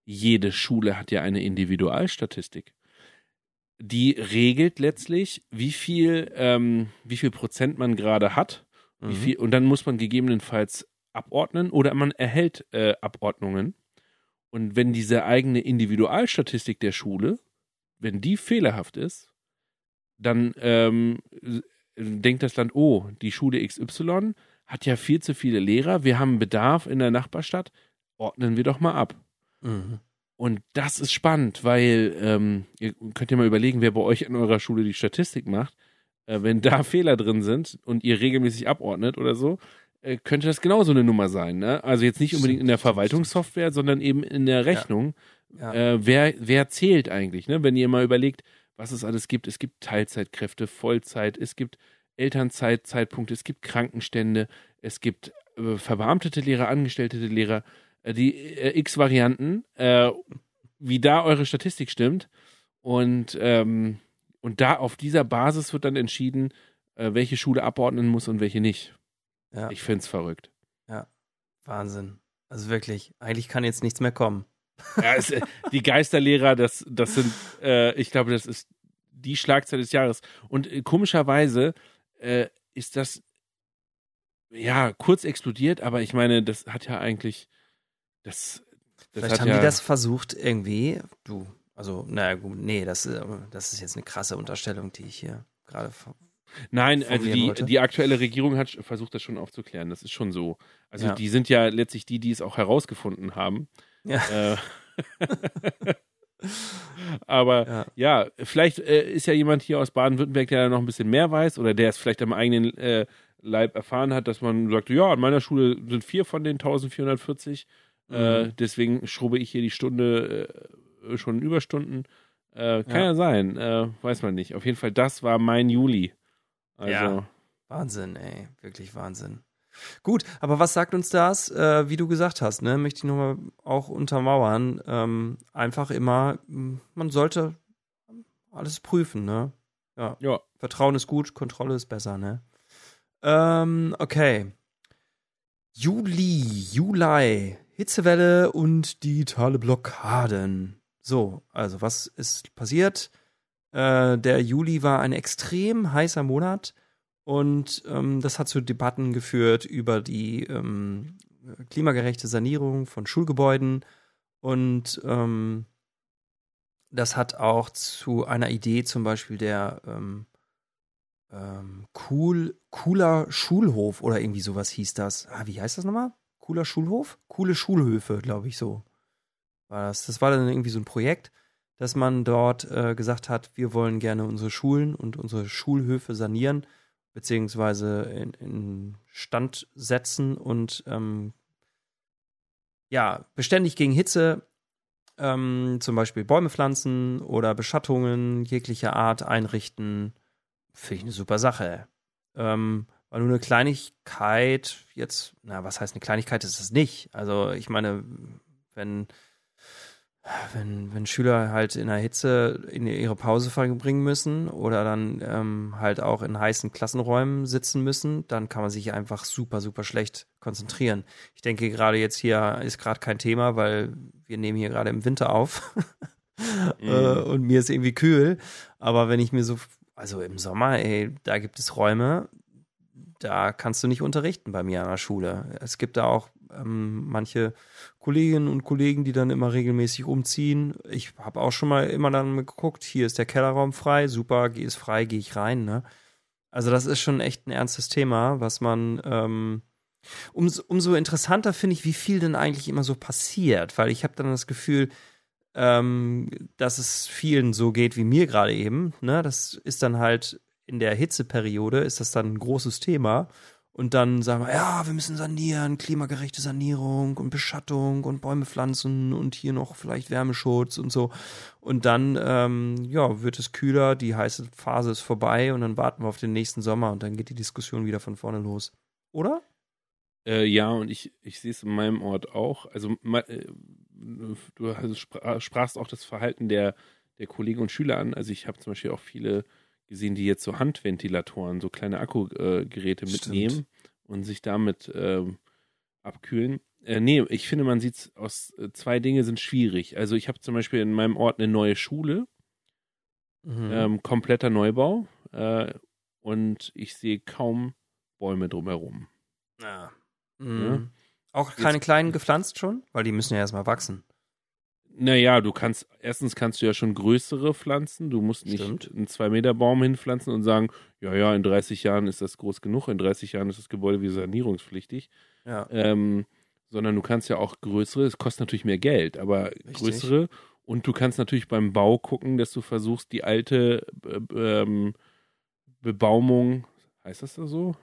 jede Schule hat ja eine Individualstatistik. Die regelt letztlich, wie viel Prozent man gerade hat, wie viel, und dann muss man gegebenenfalls abordnen oder man erhält Abordnungen. Und wenn diese eigene Individualstatistik der Schule, wenn die fehlerhaft ist, dann denkt das Land, oh, die Schule XY hat ja viel zu viele Lehrer, wir haben Bedarf in der Nachbarstadt, ordnen wir doch mal ab.
Mhm.
Und das ist spannend, weil ihr könnt ja mal überlegen, wer bei euch an eurer Schule die Statistik macht. Wenn da Fehler drin sind und ihr regelmäßig abordnet oder so, könnte das genauso eine Nummer sein. Ne? Also jetzt nicht unbedingt in der Verwaltungssoftware, sondern eben in der Rechnung.
Ja.
Wer zählt eigentlich? Ne? Wenn ihr mal überlegt, was es alles gibt. Es gibt Teilzeitkräfte, Vollzeit, es gibt Elternzeitzeitpunkte, es gibt Krankenstände, es gibt verbeamtete Lehrer, angestellte Lehrer, die X-Varianten, wie da eure Statistik stimmt. Und da auf dieser Basis wird dann entschieden, welche Schule abordnen muss und welche nicht.
Ja.
Ich find's verrückt.
Ja, Wahnsinn. Also wirklich, eigentlich kann jetzt nichts mehr kommen.
Ja, die Geisterlehrer, das sind, ich glaube, das ist die Schlagzeile des Jahres. Und komischerweise ist das ja kurz explodiert, aber ich meine, das hat ja eigentlich
Vielleicht haben die das versucht irgendwie, also, naja, gut, nee, das ist jetzt eine krasse Unterstellung, die ich hier gerade
Nein, also
wollte.
die aktuelle Regierung hat versucht, das schon aufzuklären. Das ist schon so. Also
Ja.
die sind ja letztlich die es auch herausgefunden haben.
Ja.
Aber ja, vielleicht ist ja jemand hier aus Baden-Württemberg, der da noch ein bisschen mehr weiß oder der es vielleicht am eigenen Leib erfahren hat, dass man sagt, ja, an meiner Schule sind 4 von den 1440. Deswegen schrubbe ich hier die Stunde schon Überstunden. Kann ja sein, weiß man nicht. Auf jeden Fall, das war mein Juli. Also.
Ja, Wahnsinn, ey, wirklich Wahnsinn. Gut, aber was sagt uns das? Wie du gesagt hast, ne, möchte ich nochmal auch untermauern. Einfach immer, man sollte alles prüfen, ne? Ja. Vertrauen ist gut, Kontrolle ist besser, ne? Okay. Juli, Hitzewelle und digitale Blockaden. So, also was ist passiert? Der Juli war ein extrem heißer Monat und das hat zu Debatten geführt über die klimagerechte Sanierung von Schulgebäuden und das hat auch zu einer Idee zum Beispiel der cooler Schulhof oder irgendwie sowas hieß das. Wie heißt das nochmal? Cooler Schulhof? Coole Schulhöfe, glaube ich so. Das war dann irgendwie so ein Projekt, dass man dort gesagt hat, wir wollen gerne unsere Schulen und unsere Schulhöfe sanieren, beziehungsweise in Stand setzen und beständig gegen Hitze zum Beispiel Bäume pflanzen oder Beschattungen jeglicher Art einrichten. Finde ich eine super Sache. War nur eine Kleinigkeit jetzt, was heißt eine Kleinigkeit, ist es nicht. Also ich meine, wenn Schüler halt in der Hitze in ihre Pause verbringen müssen oder dann halt auch in heißen Klassenräumen sitzen müssen, dann kann man sich einfach super, super schlecht konzentrieren. Ich denke, gerade jetzt hier ist gerade kein Thema, weil wir nehmen hier gerade im Winter auf und mir ist irgendwie kühl. Aber wenn ich mir also im Sommer, da gibt es Räume, da kannst du nicht unterrichten bei mir an der Schule. Es gibt da auch manche Kolleginnen und Kollegen, die dann immer regelmäßig umziehen. Ich habe auch schon mal immer dann geguckt, hier ist der Kellerraum frei, super, ist frei, gehe ich rein. Ne? Also das ist schon echt ein ernstes Thema, was man umso interessanter finde ich, wie viel denn eigentlich immer so passiert, weil ich habe dann das Gefühl, dass es vielen so geht wie mir gerade eben. Ne? Das ist dann halt in der Hitzeperiode ist das dann ein großes Thema. Und dann sagen wir, ja, wir müssen sanieren, klimagerechte Sanierung und Beschattung und Bäume pflanzen und hier noch vielleicht Wärmeschutz und so. Und dann, wird es kühler, die heiße Phase ist vorbei und dann warten wir auf den nächsten Sommer und dann geht die Diskussion wieder von vorne los. Oder?
Ja, und ich sehe es in meinem Ort auch. Also du sprachst auch das Verhalten der Kollegen und Schüler an. Also ich habe zum Beispiel auch viele gesehen, die jetzt so Handventilatoren, so kleine Akkugeräte mitnehmen und sich damit abkühlen. Nee, ich finde, man sieht aus zwei Dinge sind schwierig. Also ich habe zum Beispiel in meinem Ort eine neue Schule, kompletter Neubau, und ich sehe kaum Bäume drumherum.
Ja.
Ja.
Auch keine kleinen gepflanzt schon? Weil die müssen ja erstmal wachsen.
Naja, erstens kannst du ja schon größere pflanzen. Du musst nicht
Stimmt.
einen 2-Meter-Baum hinpflanzen und sagen, ja, in 30 Jahren ist das groß genug, in 30 Jahren ist das Gebäude wieder sanierungspflichtig.
Ja.
Sondern du kannst ja auch größere, es kostet natürlich mehr Geld, aber
Richtig.
größere. Und du kannst natürlich beim Bau gucken, dass du versuchst, die alte Bebaumung, heißt das da so?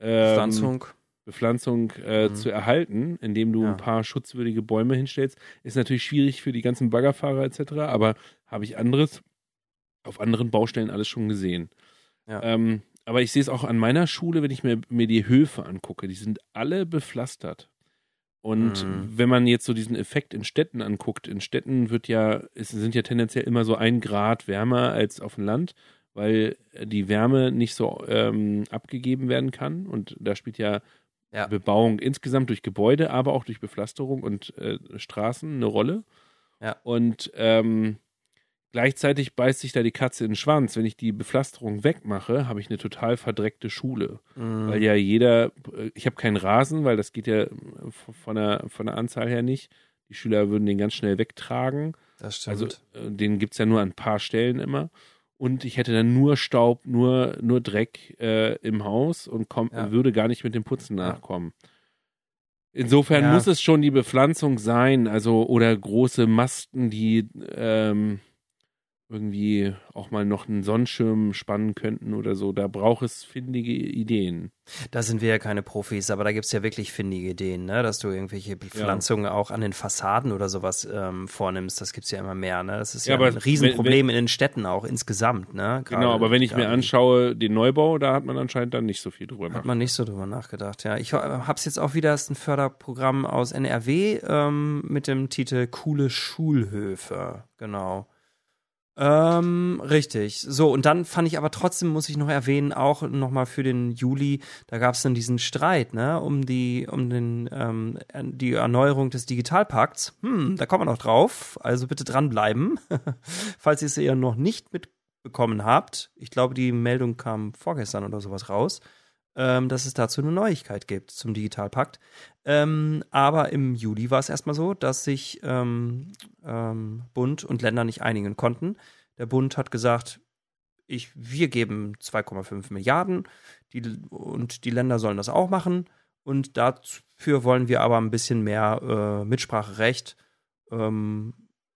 Bepflanzung zu erhalten, indem du ein paar schutzwürdige Bäume hinstellst. Ist natürlich schwierig für die ganzen Baggerfahrer etc., aber habe ich auf anderen Baustellen alles schon gesehen.
Ja.
Aber ich sehe es auch an meiner Schule, wenn ich mir die Höfe angucke, die sind alle bepflastert. Und wenn man jetzt so diesen Effekt in Städten anguckt, in Städten sind ja tendenziell immer so 1 Grad wärmer als auf dem Land, weil die Wärme nicht so abgegeben werden kann. Und da spielt ja Bebauung insgesamt durch Gebäude, aber auch durch Bepflasterung und Straßen eine Rolle.
Ja.
Und gleichzeitig beißt sich da die Katze in den Schwanz. Wenn ich die Bepflasterung wegmache, habe ich eine total verdreckte Schule. Weil ja ich habe keinen Rasen, weil das geht ja von der Anzahl her nicht. Die Schüler würden den ganz schnell wegtragen.
Das stimmt.
Also den gibt es ja nur an ein paar Stellen immer. Und ich hätte dann nur Staub, nur Dreck im Haus und würde gar nicht mit dem Putzen nachkommen. Insofern muss es schon die Bepflanzung sein, also oder große Masten, die irgendwie auch mal noch einen Sonnenschirm spannen könnten oder so. Da braucht es findige Ideen.
Da sind wir ja keine Profis, aber da gibt es ja wirklich findige Ideen, ne? Dass du irgendwelche Bepflanzungen auch an den Fassaden oder sowas vornimmst. Das gibt es ja immer mehr, ne? Das ist ja ein Riesenproblem in den Städten auch insgesamt, ne?
Genau, aber wenn ich mir anschaue, den Neubau, da hat man anscheinend dann nicht so viel drüber nachgedacht.
Hat man nicht so drüber nachgedacht, ja. Ich hab's jetzt auch wieder, das ist ein Förderprogramm aus NRW mit dem Titel Coole Schulhöfe, genau. Richtig. So, und dann fand ich aber trotzdem, muss ich noch erwähnen, auch nochmal für den Juli, da gab es dann diesen Streit, ne, um die Erneuerung des Digitalpakts. Da kommen wir noch drauf, also bitte dranbleiben, falls ihr es ja noch nicht mitbekommen habt. Ich glaube, die Meldung kam vorgestern oder sowas raus, dass es dazu eine Neuigkeit gibt zum Digitalpakt. Aber im Juli war es erstmal so, dass sich Bund und Länder nicht einigen konnten. Der Bund hat gesagt, wir geben 2,5 Milliarden und die Länder sollen das auch machen. Und dafür wollen wir aber ein bisschen mehr Mitspracherecht im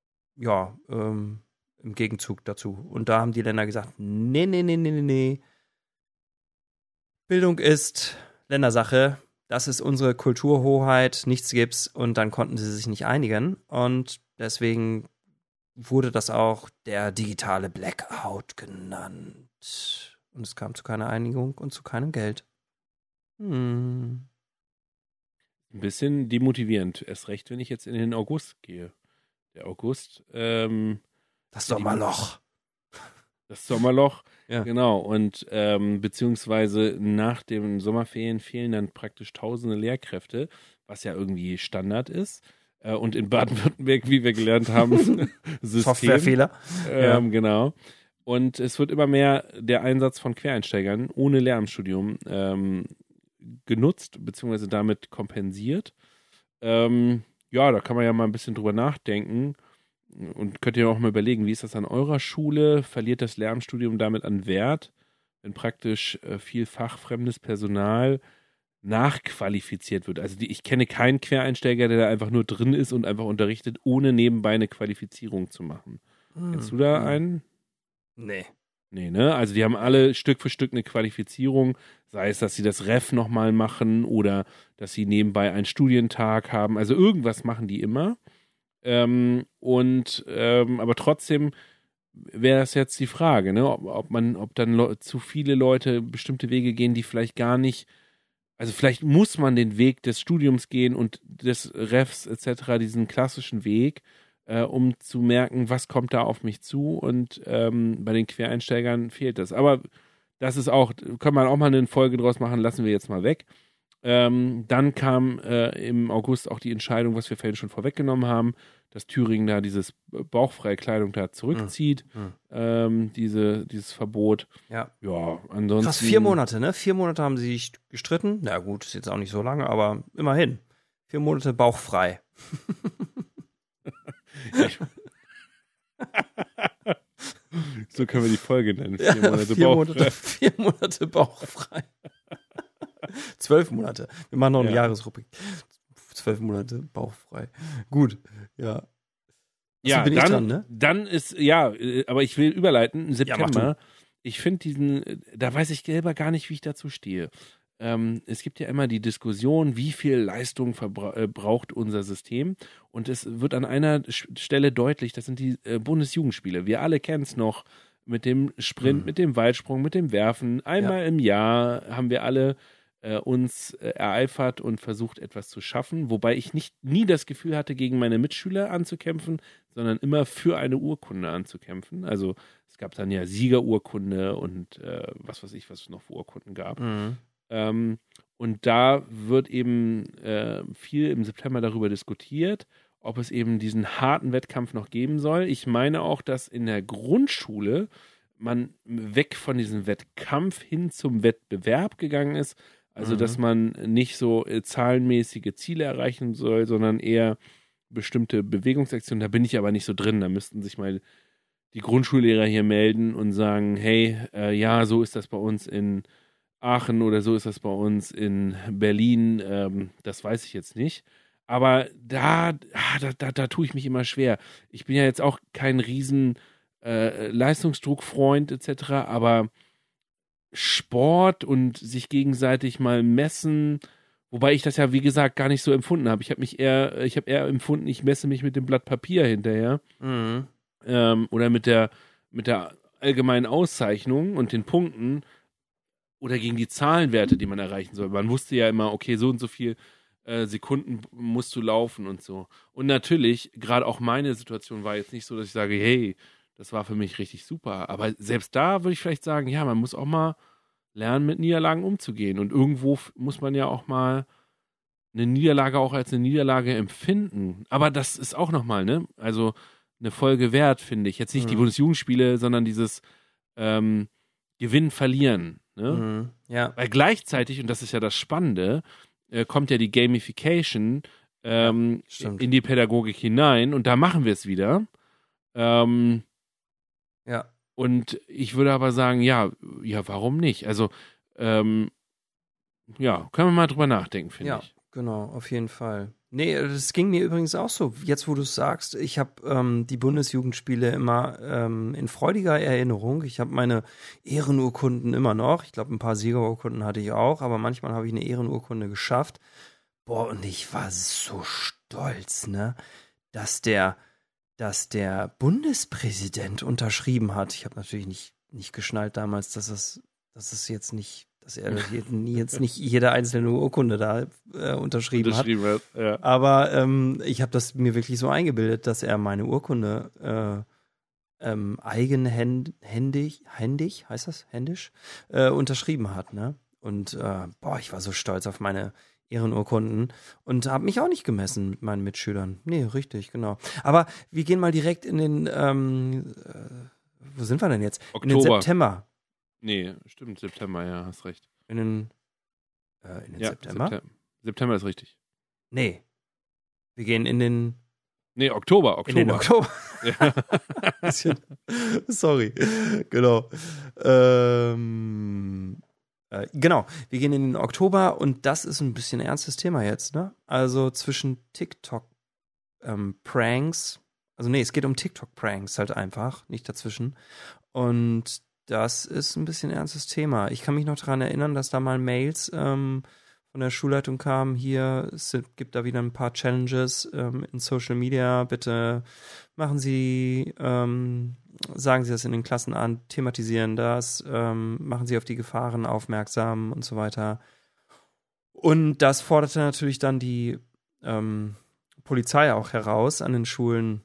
Gegenzug dazu. Und da haben die Länder gesagt, nee. Bildung ist Ländersache, das ist unsere Kulturhoheit, nichts gibt's, und dann konnten sie sich nicht einigen und deswegen wurde das auch der digitale Blackout genannt. Und es kam zu keiner Einigung und zu keinem Geld.
Ein bisschen demotivierend, erst recht, wenn ich jetzt in den August gehe. Der August,
das Sommerloch.
Das Sommerloch,
ja.
Genau. Und beziehungsweise nach den Sommerferien fehlen dann praktisch tausende Lehrkräfte, was ja irgendwie Standard ist. Und in Baden-Württemberg, wie wir gelernt haben, System.
Softwarefehler.
Genau. Und es wird immer mehr der Einsatz von Quereinsteigern ohne Lehramtsstudium genutzt, beziehungsweise damit kompensiert. Da kann man ja mal ein bisschen drüber nachdenken. Und könnt ihr auch mal überlegen, wie ist das an eurer Schule? Verliert das Lehramtsstudium damit an Wert, wenn praktisch viel fachfremdes Personal nachqualifiziert wird? Also ich kenne keinen Quereinsteiger, der da einfach nur drin ist und einfach unterrichtet, ohne nebenbei eine Qualifizierung zu machen. Kennst du da einen?
Nee.
Nee, ne? Also die haben alle Stück für Stück eine Qualifizierung, sei es, dass sie das Ref nochmal machen oder dass sie nebenbei einen Studientag haben. Also irgendwas machen die immer. Aber trotzdem wäre das jetzt die Frage, ne? Ob dann zu viele Leute bestimmte Wege gehen, die vielleicht gar nicht, also vielleicht muss man den Weg des Studiums gehen und des Refs etc., diesen klassischen Weg, um zu merken, was kommt da auf mich zu, und bei den Quereinsteigern fehlt das. Aber das ist auch, kann man auch mal eine Folge draus machen, lassen wir jetzt mal weg. Dann kam im August auch die Entscheidung, was wir vorhin schon vorweggenommen haben, dass Thüringen da dieses bauchfreie Kleidung da zurückzieht, dieses Verbot.
Ja.
Ja, ansonsten.
Krass, 4 Monate, ne? 4 Monate haben sie sich gestritten. Na gut, ist jetzt auch nicht so lange, aber immerhin. 4 Monate bauchfrei.
So können wir die Folge nennen. 4 Monate bauchfrei.
4 Monate bauchfrei. 12 Monate. Wir machen noch eine Jahresrubrik. 12 Monate bauchfrei. Gut, ja.
Ja,
bin ich dran, ne?
Dann ist, aber ich will überleiten, im September. Ich finde da weiß ich selber gar nicht, wie ich dazu stehe. Es gibt ja immer die Diskussion, wie viel Leistung braucht unser System. Und es wird an einer Stelle deutlich, das sind die Bundesjugendspiele. Wir alle kennen es noch mit dem Sprint, mit dem Weitsprung, mit dem Werfen. Einmal im Jahr haben wir alle uns ereifert und versucht, etwas zu schaffen. Wobei ich nie das Gefühl hatte, gegen meine Mitschüler anzukämpfen, sondern immer für eine Urkunde anzukämpfen. Also es gab dann ja Siegerurkunde und was weiß ich, was es noch für Urkunden gab. Und da wird eben viel im September darüber diskutiert, ob es eben diesen harten Wettkampf noch geben soll. Ich meine auch, dass in der Grundschule man weg von diesem Wettkampf hin zum Wettbewerb gegangen ist. Also, dass man nicht so zahlenmäßige Ziele erreichen soll, sondern eher bestimmte Bewegungsaktionen. Da bin ich aber nicht so drin. Da müssten sich mal die Grundschullehrer hier melden und sagen, hey, so ist das bei uns in Aachen oder so ist das bei uns in Berlin. Das weiß ich jetzt nicht. Aber da tue ich mich immer schwer. Ich bin ja jetzt auch kein riesen Leistungsdruckfreund etc., aber Sport und sich gegenseitig mal messen, wobei ich das ja, wie gesagt, gar nicht so empfunden habe. Ich habe eher empfunden, ich messe mich mit dem Blatt Papier hinterher oder mit der allgemeinen Auszeichnung und den Punkten oder gegen die Zahlenwerte, die man erreichen soll. Man wusste ja immer, okay, so und so viel Sekunden musst du laufen und so. Und natürlich, gerade auch meine Situation war jetzt nicht so, dass ich sage, hey, das war für mich richtig super. Aber selbst da würde ich vielleicht sagen, ja, man muss auch mal lernen, mit Niederlagen umzugehen. Und irgendwo muss man ja auch mal eine Niederlage auch als eine Niederlage empfinden. Aber das ist auch nochmal, ne? Also eine Folge wert, finde ich. Jetzt nicht die Bundesjugendspiele, sondern dieses Gewinnen, Verlieren. Ne?
Ja.
Weil gleichzeitig, und das ist ja das Spannende, kommt ja die Gamification in die Pädagogik hinein. Und da machen wir es wieder.
Ja.
Und ich würde aber sagen, ja, warum nicht? Also, können wir mal drüber nachdenken, finde ich.
Ja, genau, auf jeden Fall. Nee, das ging mir übrigens auch so. Jetzt, wo du es sagst, ich habe die Bundesjugendspiele immer in freudiger Erinnerung. Ich habe meine Ehrenurkunden immer noch. Ich glaube, ein paar Siegerurkunden hatte ich auch, aber manchmal habe ich eine Ehrenurkunde geschafft. Boah, und ich war so stolz, ne, dass der Bundespräsident unterschrieben hat. Ich habe natürlich nicht geschnallt damals, dass es jetzt nicht, dass er jetzt nicht jede einzelne Urkunde da unterschrieben hat.
Ja.
Aber ich habe das mir wirklich so eingebildet, dass er meine Urkunde eigenhändig, heißt das? Händisch? Unterschrieben hat, ne? Und ich war so stolz auf meine Ehrenurkunden und habe mich auch nicht gemessen mit meinen Mitschülern. Nee, richtig, genau. Aber wir gehen mal direkt in den, wo sind wir denn jetzt?
Oktober.
In den September.
Nee, stimmt, September, ja, hast recht.
In den September?
September ist richtig.
Nee. Wir gehen in den
Oktober.
In den Oktober.
Ja.
Sorry. Genau. Genau, wir gehen in den Oktober und das ist ein bisschen ernstes Thema jetzt, ne? Also zwischen TikTok-Pranks, es geht um TikTok-Pranks halt einfach, nicht dazwischen. Und das ist ein bisschen ernstes Thema. Ich kann mich noch daran erinnern, dass da mal Mails von der Schulleitung kamen, hier, gibt da wieder ein paar Challenges in Social Media, bitte machen Sie, sagen Sie das in den Klassen an, thematisieren das, machen Sie auf die Gefahren aufmerksam und so weiter. Und das forderte natürlich dann die Polizei auch heraus, an den Schulen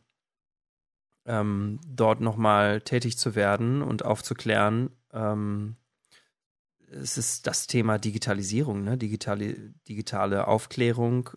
dort nochmal tätig zu werden und aufzuklären. es ist das Thema Digitalisierung, ne? Digitale Aufklärung,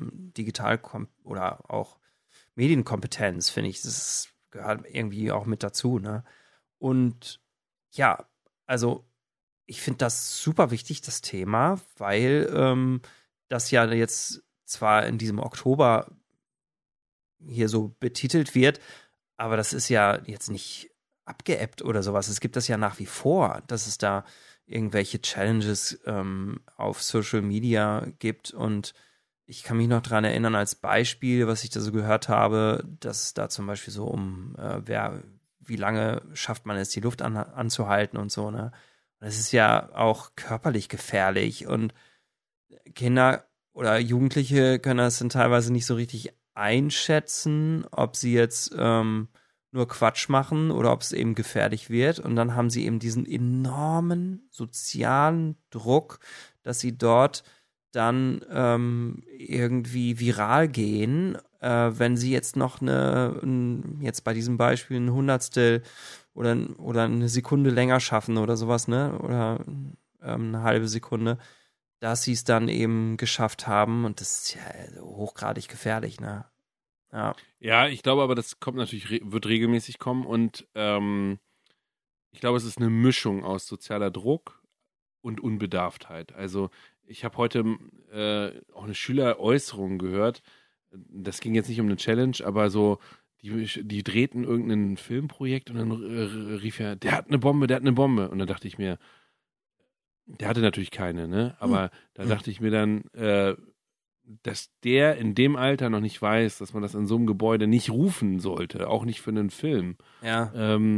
oder auch Medienkompetenz, finde ich, das gehört irgendwie auch mit dazu, ne? Und ja, also ich finde das super wichtig, das Thema, weil das ja jetzt zwar in diesem Oktober hier so betitelt wird, aber das ist ja jetzt nicht abgeebbt oder sowas. Es gibt das ja nach wie vor, dass es da irgendwelche Challenges auf Social Media gibt. Und ich kann mich noch daran erinnern, als Beispiel, was ich da so gehört habe, dass es da zum Beispiel so wie lange schafft man es, die Luft anzuhalten und so, ne? Und das ist ja auch körperlich gefährlich. Und Kinder oder Jugendliche können das dann teilweise nicht so richtig einschätzen, ob sie jetzt nur Quatsch machen oder ob es eben gefährlich wird. Und dann haben sie eben diesen enormen sozialen Druck, dass sie dort dann irgendwie viral gehen, wenn sie jetzt noch jetzt bei diesem Beispiel ein Hundertstel oder eine Sekunde länger schaffen oder sowas, ne? Oder eine halbe Sekunde, dass sie es dann eben geschafft haben. Und das ist ja hochgradig gefährlich, ne? Ja.
Ja, ich glaube aber, das kommt natürlich, wird regelmäßig kommen und ich glaube, es ist eine Mischung aus sozialer Druck und Unbedarftheit. Also ich habe heute auch eine Schüleräußerung gehört. Das ging jetzt nicht um eine Challenge, aber so, die drehten irgendein Filmprojekt und dann rief er, der hat eine Bombe, der hat eine Bombe. Und dann dachte ich mir, der hatte natürlich keine, ne? Aber da dachte ich mir dann, dass der in dem Alter noch nicht weiß, dass man das in so einem Gebäude nicht rufen sollte, auch nicht für einen Film.
Ja.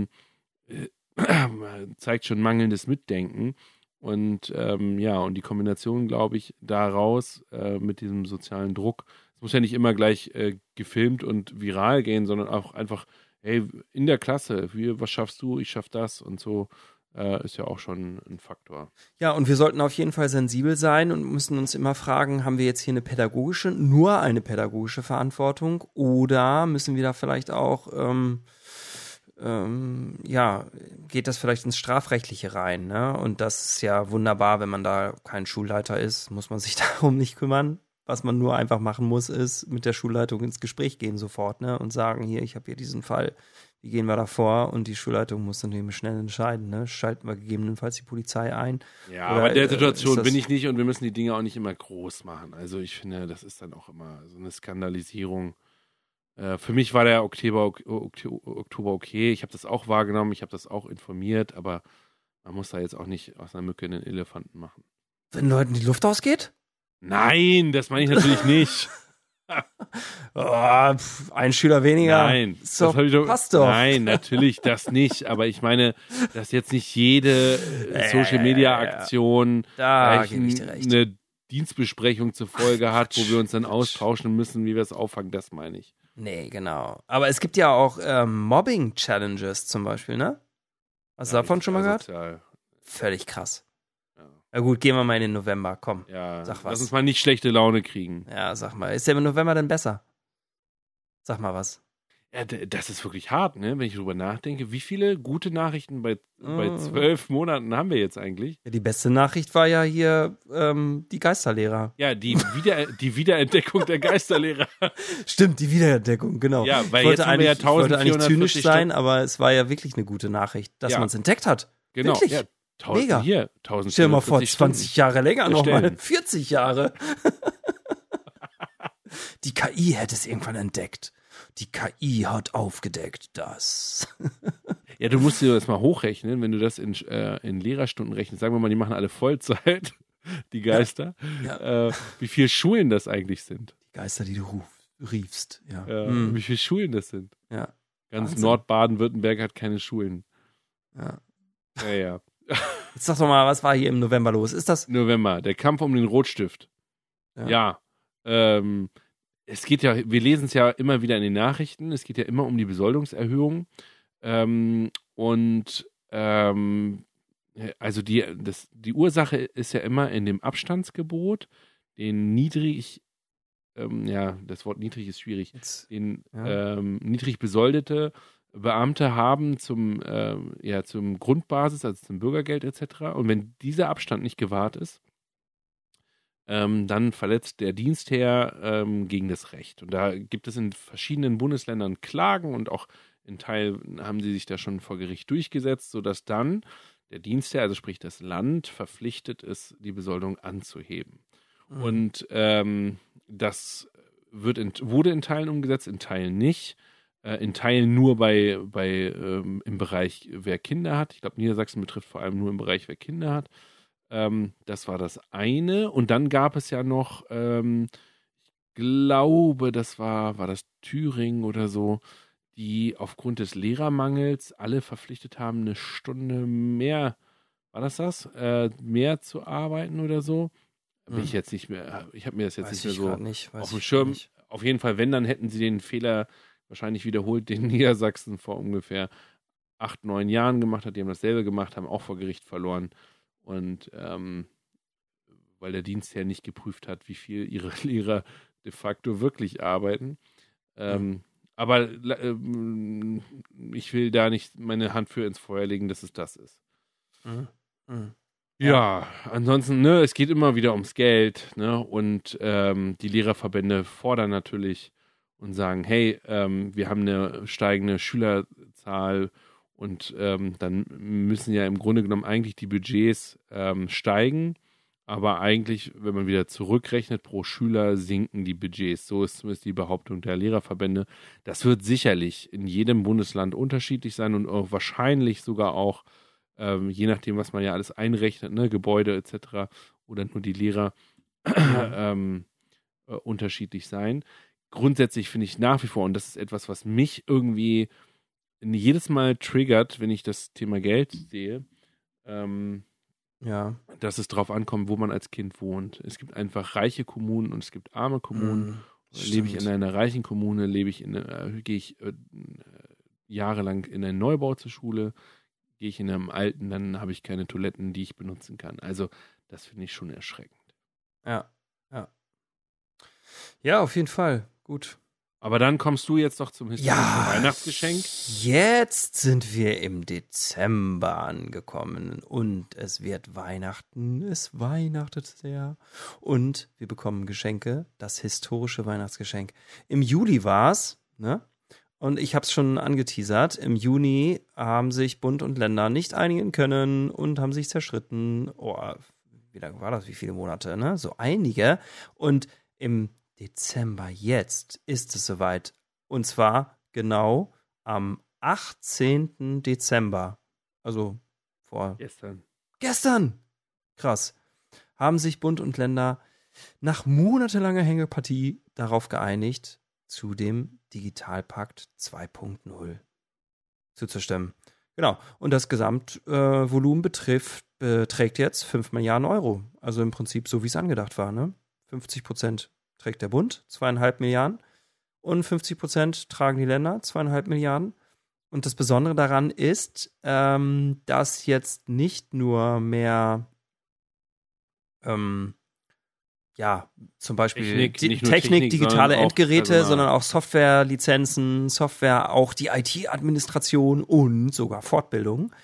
Zeigt schon mangelndes Mitdenken. Und und die Kombination, glaube ich, daraus mit diesem sozialen Druck, es muss ja nicht immer gleich gefilmt und viral gehen, sondern auch einfach, hey, in der Klasse, was schaffst du, ich schaff das und so, ist ja auch schon ein Faktor.
Ja, und wir sollten auf jeden Fall sensibel sein und müssen uns immer fragen, haben wir jetzt hier nur eine pädagogische Verantwortung oder müssen wir da vielleicht auch geht das vielleicht ins Strafrechtliche rein, ne? Und das ist ja wunderbar, wenn man da kein Schulleiter ist, muss man sich darum nicht kümmern. Was man nur einfach machen muss, ist mit der Schulleitung ins Gespräch gehen sofort, ne? Und sagen, hier, ich habe hier diesen Fall, wie gehen wir da vor? Und die Schulleitung muss dann eben schnell entscheiden, ne? Schalten wir gegebenenfalls die Polizei ein.
Ja, aber in der Situation bin ich nicht und wir müssen die Dinge auch nicht immer groß machen. Also ich finde, das ist dann auch immer so eine Skandalisierung. Für mich war der Oktober okay. Ich habe das auch wahrgenommen, ich habe das auch informiert, aber man muss da jetzt auch nicht aus einer Mücke einen Elefanten machen.
Wenn Leuten die Luft ausgeht?
Nein, das meine ich natürlich nicht.
Ein Schüler weniger.
Nein,
so, passt doch.
Nein, natürlich das nicht. Aber ich meine, dass jetzt nicht jede Social-Media-Aktion eine Dienstbesprechung zur Folge hat, wo wir uns dann austauschen müssen, wie wir es auffangen, das meine ich.
Nee, genau. Aber es gibt ja auch Mobbing-Challenges zum Beispiel, ne? Hast du davon schon mal gehört? Völlig krass. Ja. Na gut, gehen wir mal in den November, komm.
Ja,
sag was.
Lass uns mal nicht schlechte Laune kriegen.
Ja, sag mal. Ist der im November denn besser? Sag mal was.
Ja, das ist wirklich hart, ne? Wenn ich drüber nachdenke. Wie viele gute Nachrichten bei 12 Monaten haben wir jetzt eigentlich?
Ja, die beste Nachricht war ja hier die Geisterlehrer.
Ja, die Wiederentdeckung der Geisterlehrer.
Stimmt, die Wiederentdeckung, genau.
Ja, weil jetzt haben wir ja 1440
ich wollte eigentlich zynisch sein, aber es war ja wirklich eine gute Nachricht, dass man es entdeckt hat.
Genau.
Wirklich?
Ja,
mega.
Hier, 1000.
Stell dir mal vor, 20 Jahre länger nochmal. 40 Jahre. Die KI hätte es irgendwann entdeckt. Die KI hat aufgedeckt, das.
Ja, du musst dir das mal hochrechnen, wenn du das in Lehrerstunden rechnest. Sagen wir mal, die machen alle Vollzeit, die Geister. Ja. Wie viele Schulen das eigentlich sind.
Die Geister, die du riefst. Ja.
Wie viele Schulen das sind.
Ja.
Ganz Wahnsinn. Nordbaden-Württemberg hat keine Schulen.
Ja.
Ja.
Jetzt sag doch mal, was war hier im November los? Ist das?
November, der Kampf um den Rotstift. Ja. Es geht ja, wir lesen es ja immer wieder in den Nachrichten, es geht ja immer um die Besoldungserhöhung. Also die Ursache ist ja immer in dem Abstandsgebot, den das Wort niedrig ist schwierig, niedrig besoldete Beamte haben zum Grundbasis, also zum Bürgergeld etc. Und wenn dieser Abstand nicht gewahrt ist, dann verletzt der Dienstherr gegen das Recht. Und da gibt es in verschiedenen Bundesländern Klagen und auch in Teilen haben sie sich da schon vor Gericht durchgesetzt, sodass dann der Dienstherr, also sprich das Land, verpflichtet ist, die Besoldung anzuheben.
Mhm.
Und das wurde in Teilen umgesetzt, in Teilen nicht. In Teilen nur im Bereich, wer Kinder hat. Ich glaube, Niedersachsen betrifft vor allem nur im Bereich, wer Kinder hat. Das war das eine. Und dann gab es ja noch, ich glaube, war das Thüringen oder so, die aufgrund des Lehrermangels alle verpflichtet haben, eine Stunde mehr, war das? Mehr zu arbeiten oder so. Bin ich jetzt nicht mehr, ich habe mir das jetzt
Weiß
nicht
ich
mehr
grad
so
nicht, weiß
auf dem
ich
Schirm.
nicht.
Auf jeden Fall, wenn, dann hätten sie den Fehler wahrscheinlich wiederholt, den Niedersachsen vor ungefähr 8, 9 Jahren gemacht hat. Die haben dasselbe gemacht, haben auch vor Gericht verloren. Und weil der Dienstherr nicht geprüft hat, wie viel ihre Lehrer de facto wirklich arbeiten. Aber ich will da nicht meine Hand für ins Feuer legen, dass es das ist.
Mhm. Mhm.
Ja, ansonsten, es geht immer wieder ums Geld, und die Lehrerverbände fordern natürlich und sagen, hey, wir haben eine steigende Schülerzahl und dann müssen ja im Grunde genommen eigentlich die Budgets steigen, aber eigentlich, wenn man wieder zurückrechnet, pro Schüler sinken die Budgets. So ist zumindest die Behauptung der Lehrerverbände. Das wird sicherlich in jedem Bundesland unterschiedlich sein und auch wahrscheinlich sogar auch je nachdem, was man ja alles einrechnet, Gebäude etc. oder nur die Lehrer unterschiedlich sein. Grundsätzlich finde ich nach wie vor, und das ist etwas, was mich irgendwie jedes Mal triggert, wenn ich das Thema Geld sehe, dass es darauf ankommt, wo man als Kind wohnt. Es gibt einfach reiche Kommunen und es gibt arme Kommunen. Lebe ich in einer reichen Kommune, gehe ich jahrelang in einen Neubau zur Schule, gehe ich in einem alten, dann habe ich keine Toiletten, die ich benutzen kann. Also das finde ich schon erschreckend.
Ja. Ja, auf jeden Fall. Gut.
Aber dann kommst du jetzt doch zum historischen Weihnachtsgeschenk.
Jetzt sind wir im Dezember angekommen und es wird Weihnachten, es weihnachtet sehr und wir bekommen Geschenke, das historische Weihnachtsgeschenk. Im Juli war's, ne? Und ich habe es schon angeteasert, im Juni haben sich Bund und Länder nicht einigen können und haben sich zerschritten. Oh, wie lange war das? Wie viele Monate, ne? So einige. Und im Dezember jetzt ist es soweit. Und zwar genau am 18. Dezember. Also vor Gestern! Krass. Haben sich Bund und Länder nach monatelanger Hängepartie darauf geeinigt, zu dem Digitalpakt 2.0 zuzustimmen. Genau. Und das Gesamtvolumen beträgt jetzt 5 Milliarden Euro. Also im Prinzip so, wie es angedacht war. Ne? 50% trägt der Bund, 2,5 Milliarden. Und 50% tragen die Länder, 2,5 Milliarden. Und das Besondere daran ist, dass jetzt nicht nur mehr zum Beispiel Technik, digitale Endgeräte, sondern auch Softwarelizenzen, auch die IT-Administration und sogar Fortbildung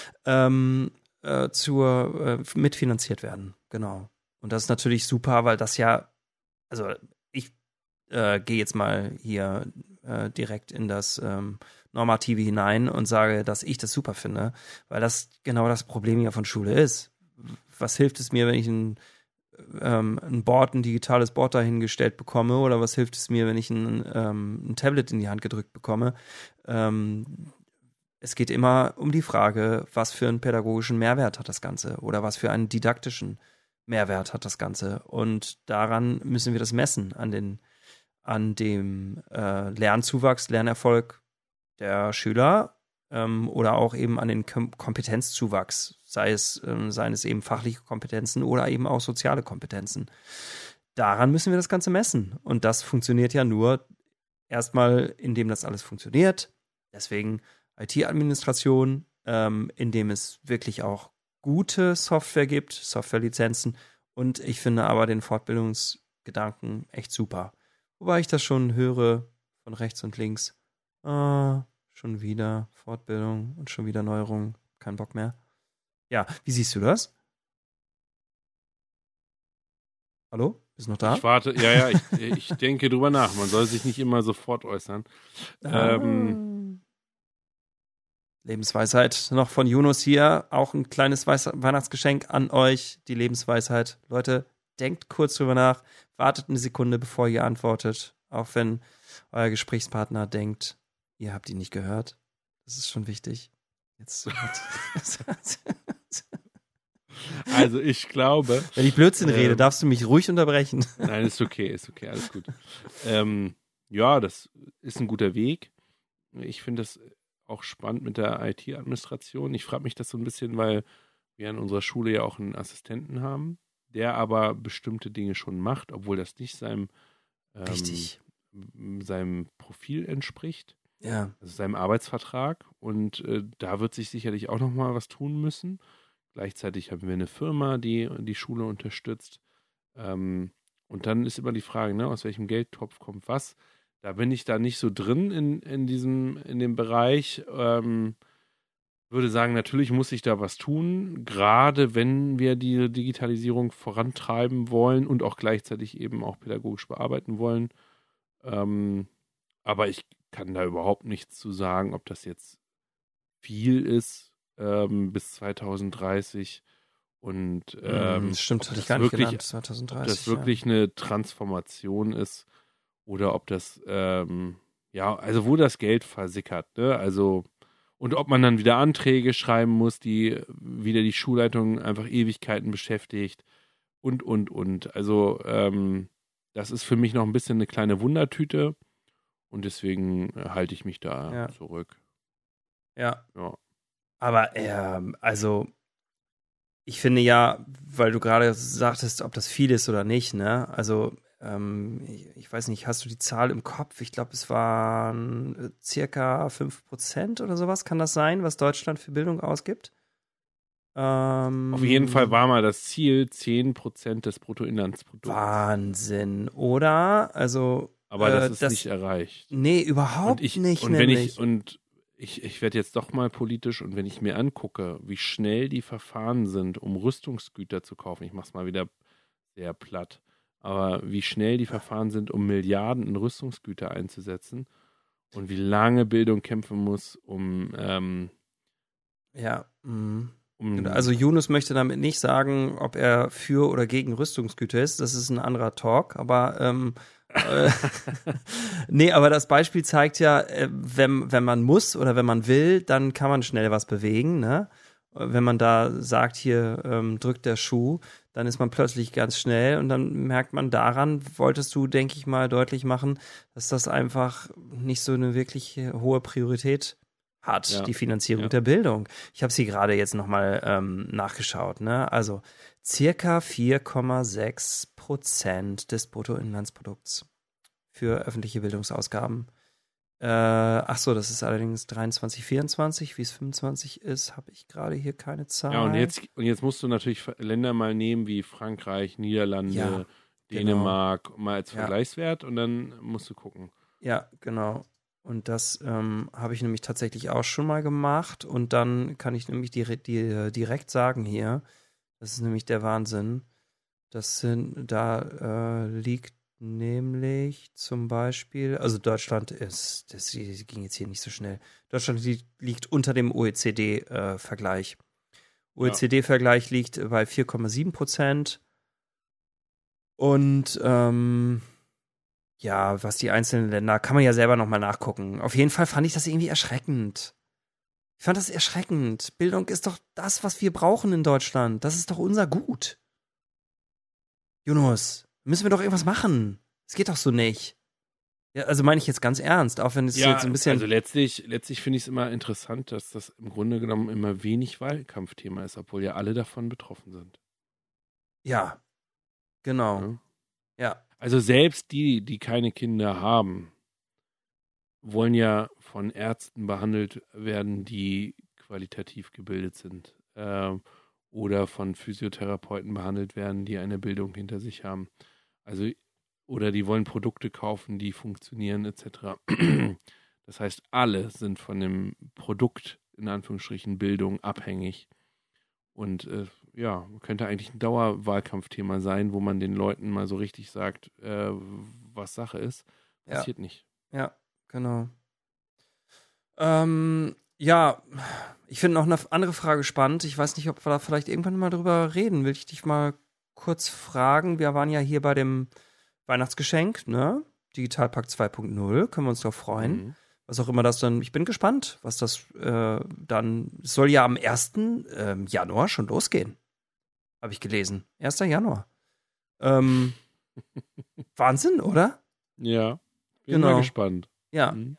mitfinanziert werden. Genau. Und das ist natürlich super, weil das ja, also ich gehe jetzt mal hier direkt in das Normative hinein und sage, dass ich das super finde, weil das genau das Problem ja von Schule ist. Was hilft es mir, wenn ich ein digitales Board dahingestellt bekomme, oder was hilft es mir, wenn ich ein Tablet in die Hand gedrückt bekomme? Es geht immer um die Frage, was für einen pädagogischen Mehrwert hat das Ganze oder was für einen didaktischen Mehrwert hat das Ganze. Und daran müssen wir das messen, an dem Lernzuwachs, Lernerfolg der Schüler oder auch eben an den Kompetenzzuwachs, seien es eben fachliche Kompetenzen oder eben auch soziale Kompetenzen. Daran müssen wir das Ganze messen. Und das funktioniert ja nur erstmal, indem das alles funktioniert. Deswegen IT-Administration, indem es wirklich auch gute Software gibt, Softwarelizenzen. Und ich finde aber den Fortbildungsgedanken echt super. Wobei ich das schon höre von rechts und links. Schon wieder Fortbildung und schon wieder Neuerung. Kein Bock mehr. Ja, wie siehst du das? Hallo? Bist du noch da?
Ich warte, ja, ich denke drüber nach. Man soll sich nicht immer sofort äußern.
Lebensweisheit noch von Yunus hier. Auch ein kleines Weihnachtsgeschenk an euch. Die Lebensweisheit. Leute, denkt kurz drüber nach. Wartet eine Sekunde, bevor ihr antwortet. Auch wenn euer Gesprächspartner denkt, ihr habt ihn nicht gehört. Das ist schon wichtig. Jetzt.
Also ich glaube.
Wenn ich Blödsinn rede, darfst du mich ruhig unterbrechen.
Nein, ist okay, alles gut. Ja, das ist ein guter Weg. Ich finde das auch spannend mit der IT-Administration. Ich frage mich das so ein bisschen, weil wir an unserer Schule ja auch einen Assistenten haben, der aber bestimmte Dinge schon macht, obwohl das nicht seinem Profil entspricht.
Ja.
Also seinem Arbeitsvertrag. Und da wird sich sicherlich auch noch mal was tun müssen. Gleichzeitig haben wir eine Firma, die die Schule unterstützt. Und dann ist immer die Frage, ne, aus welchem Geldtopf kommt was. Da bin ich da nicht so drin in dem Bereich. Würde sagen, natürlich muss ich da was tun, gerade wenn wir die Digitalisierung vorantreiben wollen und auch gleichzeitig eben auch pädagogisch bearbeiten wollen. Aber ich kann da überhaupt nichts zu sagen, ob das jetzt viel ist bis 2030 und
stimmt,
ob
hatte ich
das
gar nicht
wirklich,
genannt, 2030.
ob das wirklich eine Transformation ist oder ob das, also wo das Geld versickert, ne? Also, und ob man dann wieder Anträge schreiben muss, die wieder die Schulleitung einfach Ewigkeiten beschäftigt und. Also, das ist für mich noch ein bisschen eine kleine Wundertüte und deswegen halte ich mich da zurück.
Ja.
Ja.
Aber, also, ich finde ja, weil du gerade sagtest, ob das viel ist oder nicht, ne? Also, ich weiß nicht, hast du die Zahl im Kopf? Ich glaube, es waren circa 5% oder sowas, kann das sein, was Deutschland für Bildung ausgibt?
Auf jeden Fall war mal das Ziel 10% des Bruttoinlandsprodukts.
Wahnsinn, oder? Also,
aber das ist nicht erreicht.
Nee, überhaupt nicht.
Ich werde jetzt doch mal politisch und wenn ich mir angucke, wie schnell die Verfahren sind, um Rüstungsgüter zu kaufen, ich mache es mal wieder sehr platt, aber wie schnell die Verfahren sind, um Milliarden in Rüstungsgüter einzusetzen und wie lange Bildung kämpfen muss,
Also Yunus möchte damit nicht sagen, ob er für oder gegen Rüstungsgüter ist. Das ist ein anderer Talk. Aber nee, aber das Beispiel zeigt ja, wenn man muss oder wenn man will, dann kann man schnell was bewegen. Ne? Wenn man da sagt, hier drückt der Schuh, dann ist man plötzlich ganz schnell und dann merkt man daran, wolltest du, denke ich mal, deutlich machen, dass das einfach nicht so eine wirklich hohe Priorität hat, die Finanzierung der Bildung. Ich habe sie gerade jetzt nochmal nachgeschaut. Ne? Also circa 4,6% des Bruttoinlandsprodukts für öffentliche Bildungsausgaben. Das ist allerdings 23, 24. Wie es 25 ist, habe ich gerade hier keine Zahl.
Ja, und jetzt musst du natürlich Länder mal nehmen wie Frankreich, Niederlande, Dänemark, mal als Vergleichswert und dann musst du gucken.
Ja, genau. Und das habe ich nämlich tatsächlich auch schon mal gemacht. Und dann kann ich nämlich direkt sagen hier, das ist nämlich der Wahnsinn. Da liegt nämlich zum Beispiel, also Deutschland das ging jetzt hier nicht so schnell. Deutschland liegt unter dem OECD-Vergleich. OECD-Vergleich liegt bei 4,7%. Und was die einzelnen Länder, kann man ja selber nochmal nachgucken. Auf jeden Fall fand ich das irgendwie erschreckend. Ich fand das erschreckend. Bildung ist doch das, was wir brauchen in Deutschland. Das ist doch unser Gut. Yunus, müssen wir doch irgendwas machen. Es geht doch so nicht. Ja, also meine ich jetzt ganz ernst, auch wenn es jetzt ein bisschen.
Also letztlich finde ich es immer interessant, dass das im Grunde genommen immer wenig Wahlkampfthema ist, obwohl ja alle davon betroffen sind.
Ja, genau. Ja.
Also selbst die keine Kinder haben, wollen ja von Ärzten behandelt werden, die qualitativ gebildet sind. Oder von Physiotherapeuten behandelt werden, die eine Bildung hinter sich haben. Also, oder die wollen Produkte kaufen, die funktionieren, etc. Das heißt, alle sind von dem Produkt, in Anführungsstrichen, Bildung abhängig. Und könnte eigentlich ein Dauerwahlkampfthema sein, wo man den Leuten mal so richtig sagt, was Sache ist. Passiert nicht.
Ja, genau. Ja, ich finde noch eine andere Frage spannend. Ich weiß nicht, ob wir da vielleicht irgendwann mal drüber reden. Will ich dich mal kurz fragen. Wir waren ja hier bei dem Weihnachtsgeschenk, ne? Digitalpakt 2.0. Können wir uns doch freuen.
Mhm.
Was auch immer das dann, ich bin gespannt, was das dann, es soll ja am 1. Januar schon losgehen. Habe ich gelesen. 1. Januar. Wahnsinn, oder?
Ja, bin mal gespannt.
Ja.
Mhm.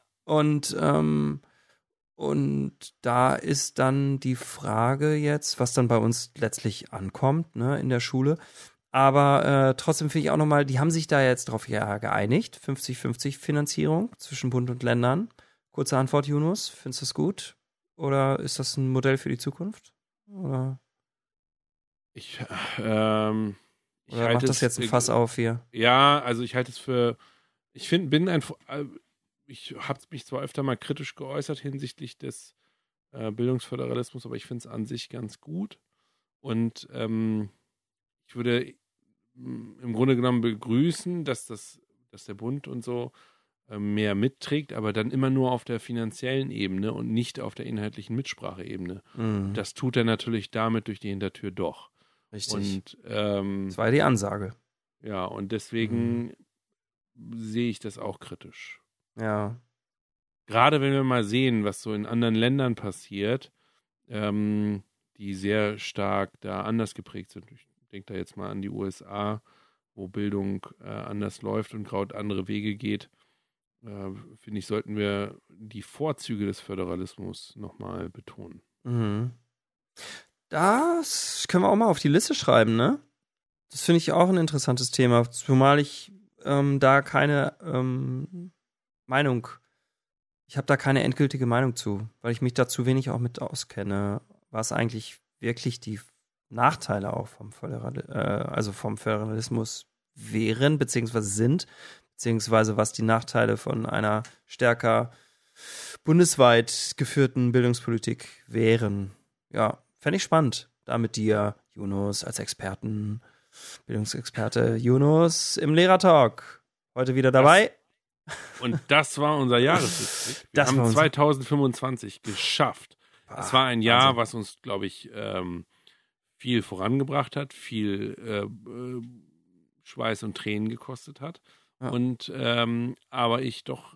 Und da ist dann die Frage jetzt, was dann bei uns letztlich ankommt, ne, in der Schule. Aber trotzdem finde ich auch nochmal, die haben sich da jetzt drauf geeinigt, 50-50 Finanzierung zwischen Bund und Ländern. Kurze Antwort, Yunus, findest du das gut? Oder ist das ein Modell für die Zukunft? Oder
halte
macht das jetzt ein Fass auf hier?
Ja, also ich halte es für, ich habe mich zwar öfter mal kritisch geäußert hinsichtlich des Bildungsföderalismus, aber ich finde es an sich ganz gut. Und ich würde im Grunde genommen begrüßen, dass der Bund und so mehr mitträgt, aber dann immer nur auf der finanziellen Ebene und nicht auf der inhaltlichen Mitspracheebene.
Mhm.
Das tut er natürlich damit durch die Hintertür doch.
Richtig.
Und
das war ja die Ansage.
ja, und deswegen sehe ich das auch kritisch.
Ja.
Gerade wenn wir mal sehen, was so in anderen Ländern passiert, die sehr stark da anders geprägt sind. Ich denke da jetzt mal an die USA, wo Bildung anders läuft und gerade andere Wege geht. Finde ich, sollten wir die Vorzüge des Föderalismus nochmal betonen.
Mhm. Das können wir auch mal auf die Liste schreiben, ne? Das finde ich auch ein interessantes Thema, zumal ich da keine Meinung, ich habe da keine endgültige Meinung zu, weil ich mich da zu wenig auch mit auskenne, was eigentlich wirklich die Nachteile auch vom Föderalismus wären, beziehungsweise sind, beziehungsweise was die Nachteile von einer stärker bundesweit geführten Bildungspolitik wären. Ja, fände ich spannend, da mit dir, Yunus, als Experten, Bildungsexperte Yunus im Lehrertalk. Heute wieder dabei.
Und das war unser Jahresrückblick. Wir haben 2025 geschafft. Es war ein Jahr, was uns, glaube ich, viel vorangebracht hat, viel Schweiß und Tränen gekostet hat. Ja. Und aber ich doch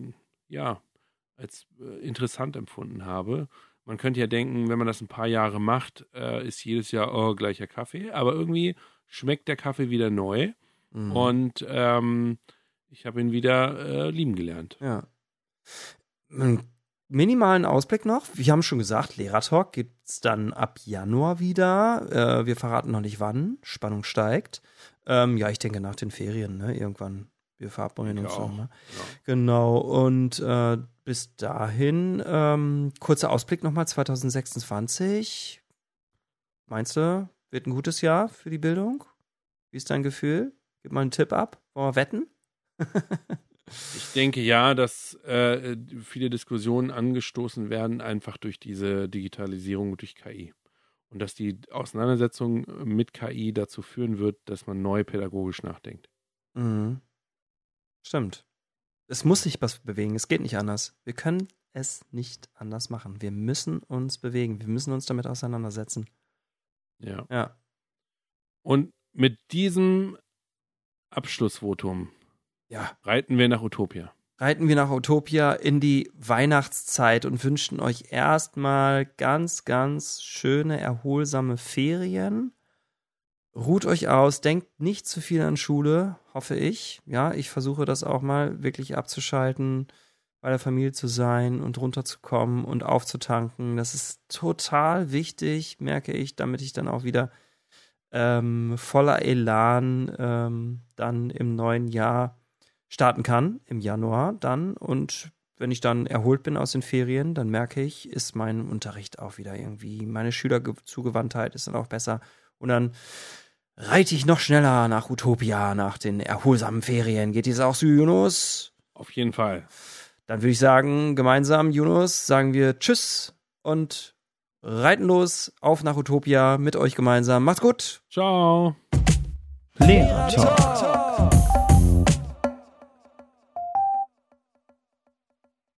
als interessant empfunden habe. Man könnte ja denken, wenn man das ein paar Jahre macht, ist jedes Jahr gleicher Kaffee. Aber irgendwie schmeckt der Kaffee wieder neu. Mhm. Und ich habe ihn wieder lieben gelernt.
Ja. Einen minimalen Ausblick noch. Wir haben schon gesagt, Lehrertalk gibt es dann ab Januar wieder. Wir verraten noch nicht wann. Spannung steigt. Ja, ich denke nach den Ferien, ne? Irgendwann. Wir verabreden uns noch mal. Ja. Genau. Und bis dahin, kurzer Ausblick nochmal, 2026. Meinst du, wird ein gutes Jahr für die Bildung? Wie ist dein Gefühl? Gib mal einen Tipp ab. Wollen wir wetten?
Ich denke ja, dass viele Diskussionen angestoßen werden, einfach durch diese Digitalisierung, durch KI. Und dass die Auseinandersetzung mit KI dazu führen wird, dass man neu pädagogisch nachdenkt.
Mhm. Stimmt. Es muss sich was bewegen, es geht nicht anders. Wir können es nicht anders machen. Wir müssen uns bewegen, wir müssen uns damit auseinandersetzen.
Ja. Und mit diesem Abschlussvotum reiten wir nach Utopia.
Reiten wir nach Utopia in die Weihnachtszeit und wünschen euch erstmal ganz, ganz schöne, erholsame Ferien. Ruht euch aus, denkt nicht zu viel an Schule, hoffe ich. Ja, ich versuche das auch mal wirklich abzuschalten, bei der Familie zu sein und runterzukommen und aufzutanken. Das ist total wichtig, merke ich, damit ich dann auch wieder voller Elan dann im neuen Jahr starten kann, im Januar dann. Und wenn ich dann erholt bin aus den Ferien, dann merke ich, ist mein Unterricht auch wieder irgendwie, meine Schülerzugewandtheit ist dann auch besser. Und dann reite ich noch schneller nach Utopia, nach den erholsamen Ferien. Geht dies auch so, Yunus?
Auf jeden Fall.
Dann würde ich sagen, gemeinsam, Yunus, sagen wir Tschüss und reiten los auf nach Utopia mit euch gemeinsam. Macht's gut.
Ciao.
Lehrer Talk.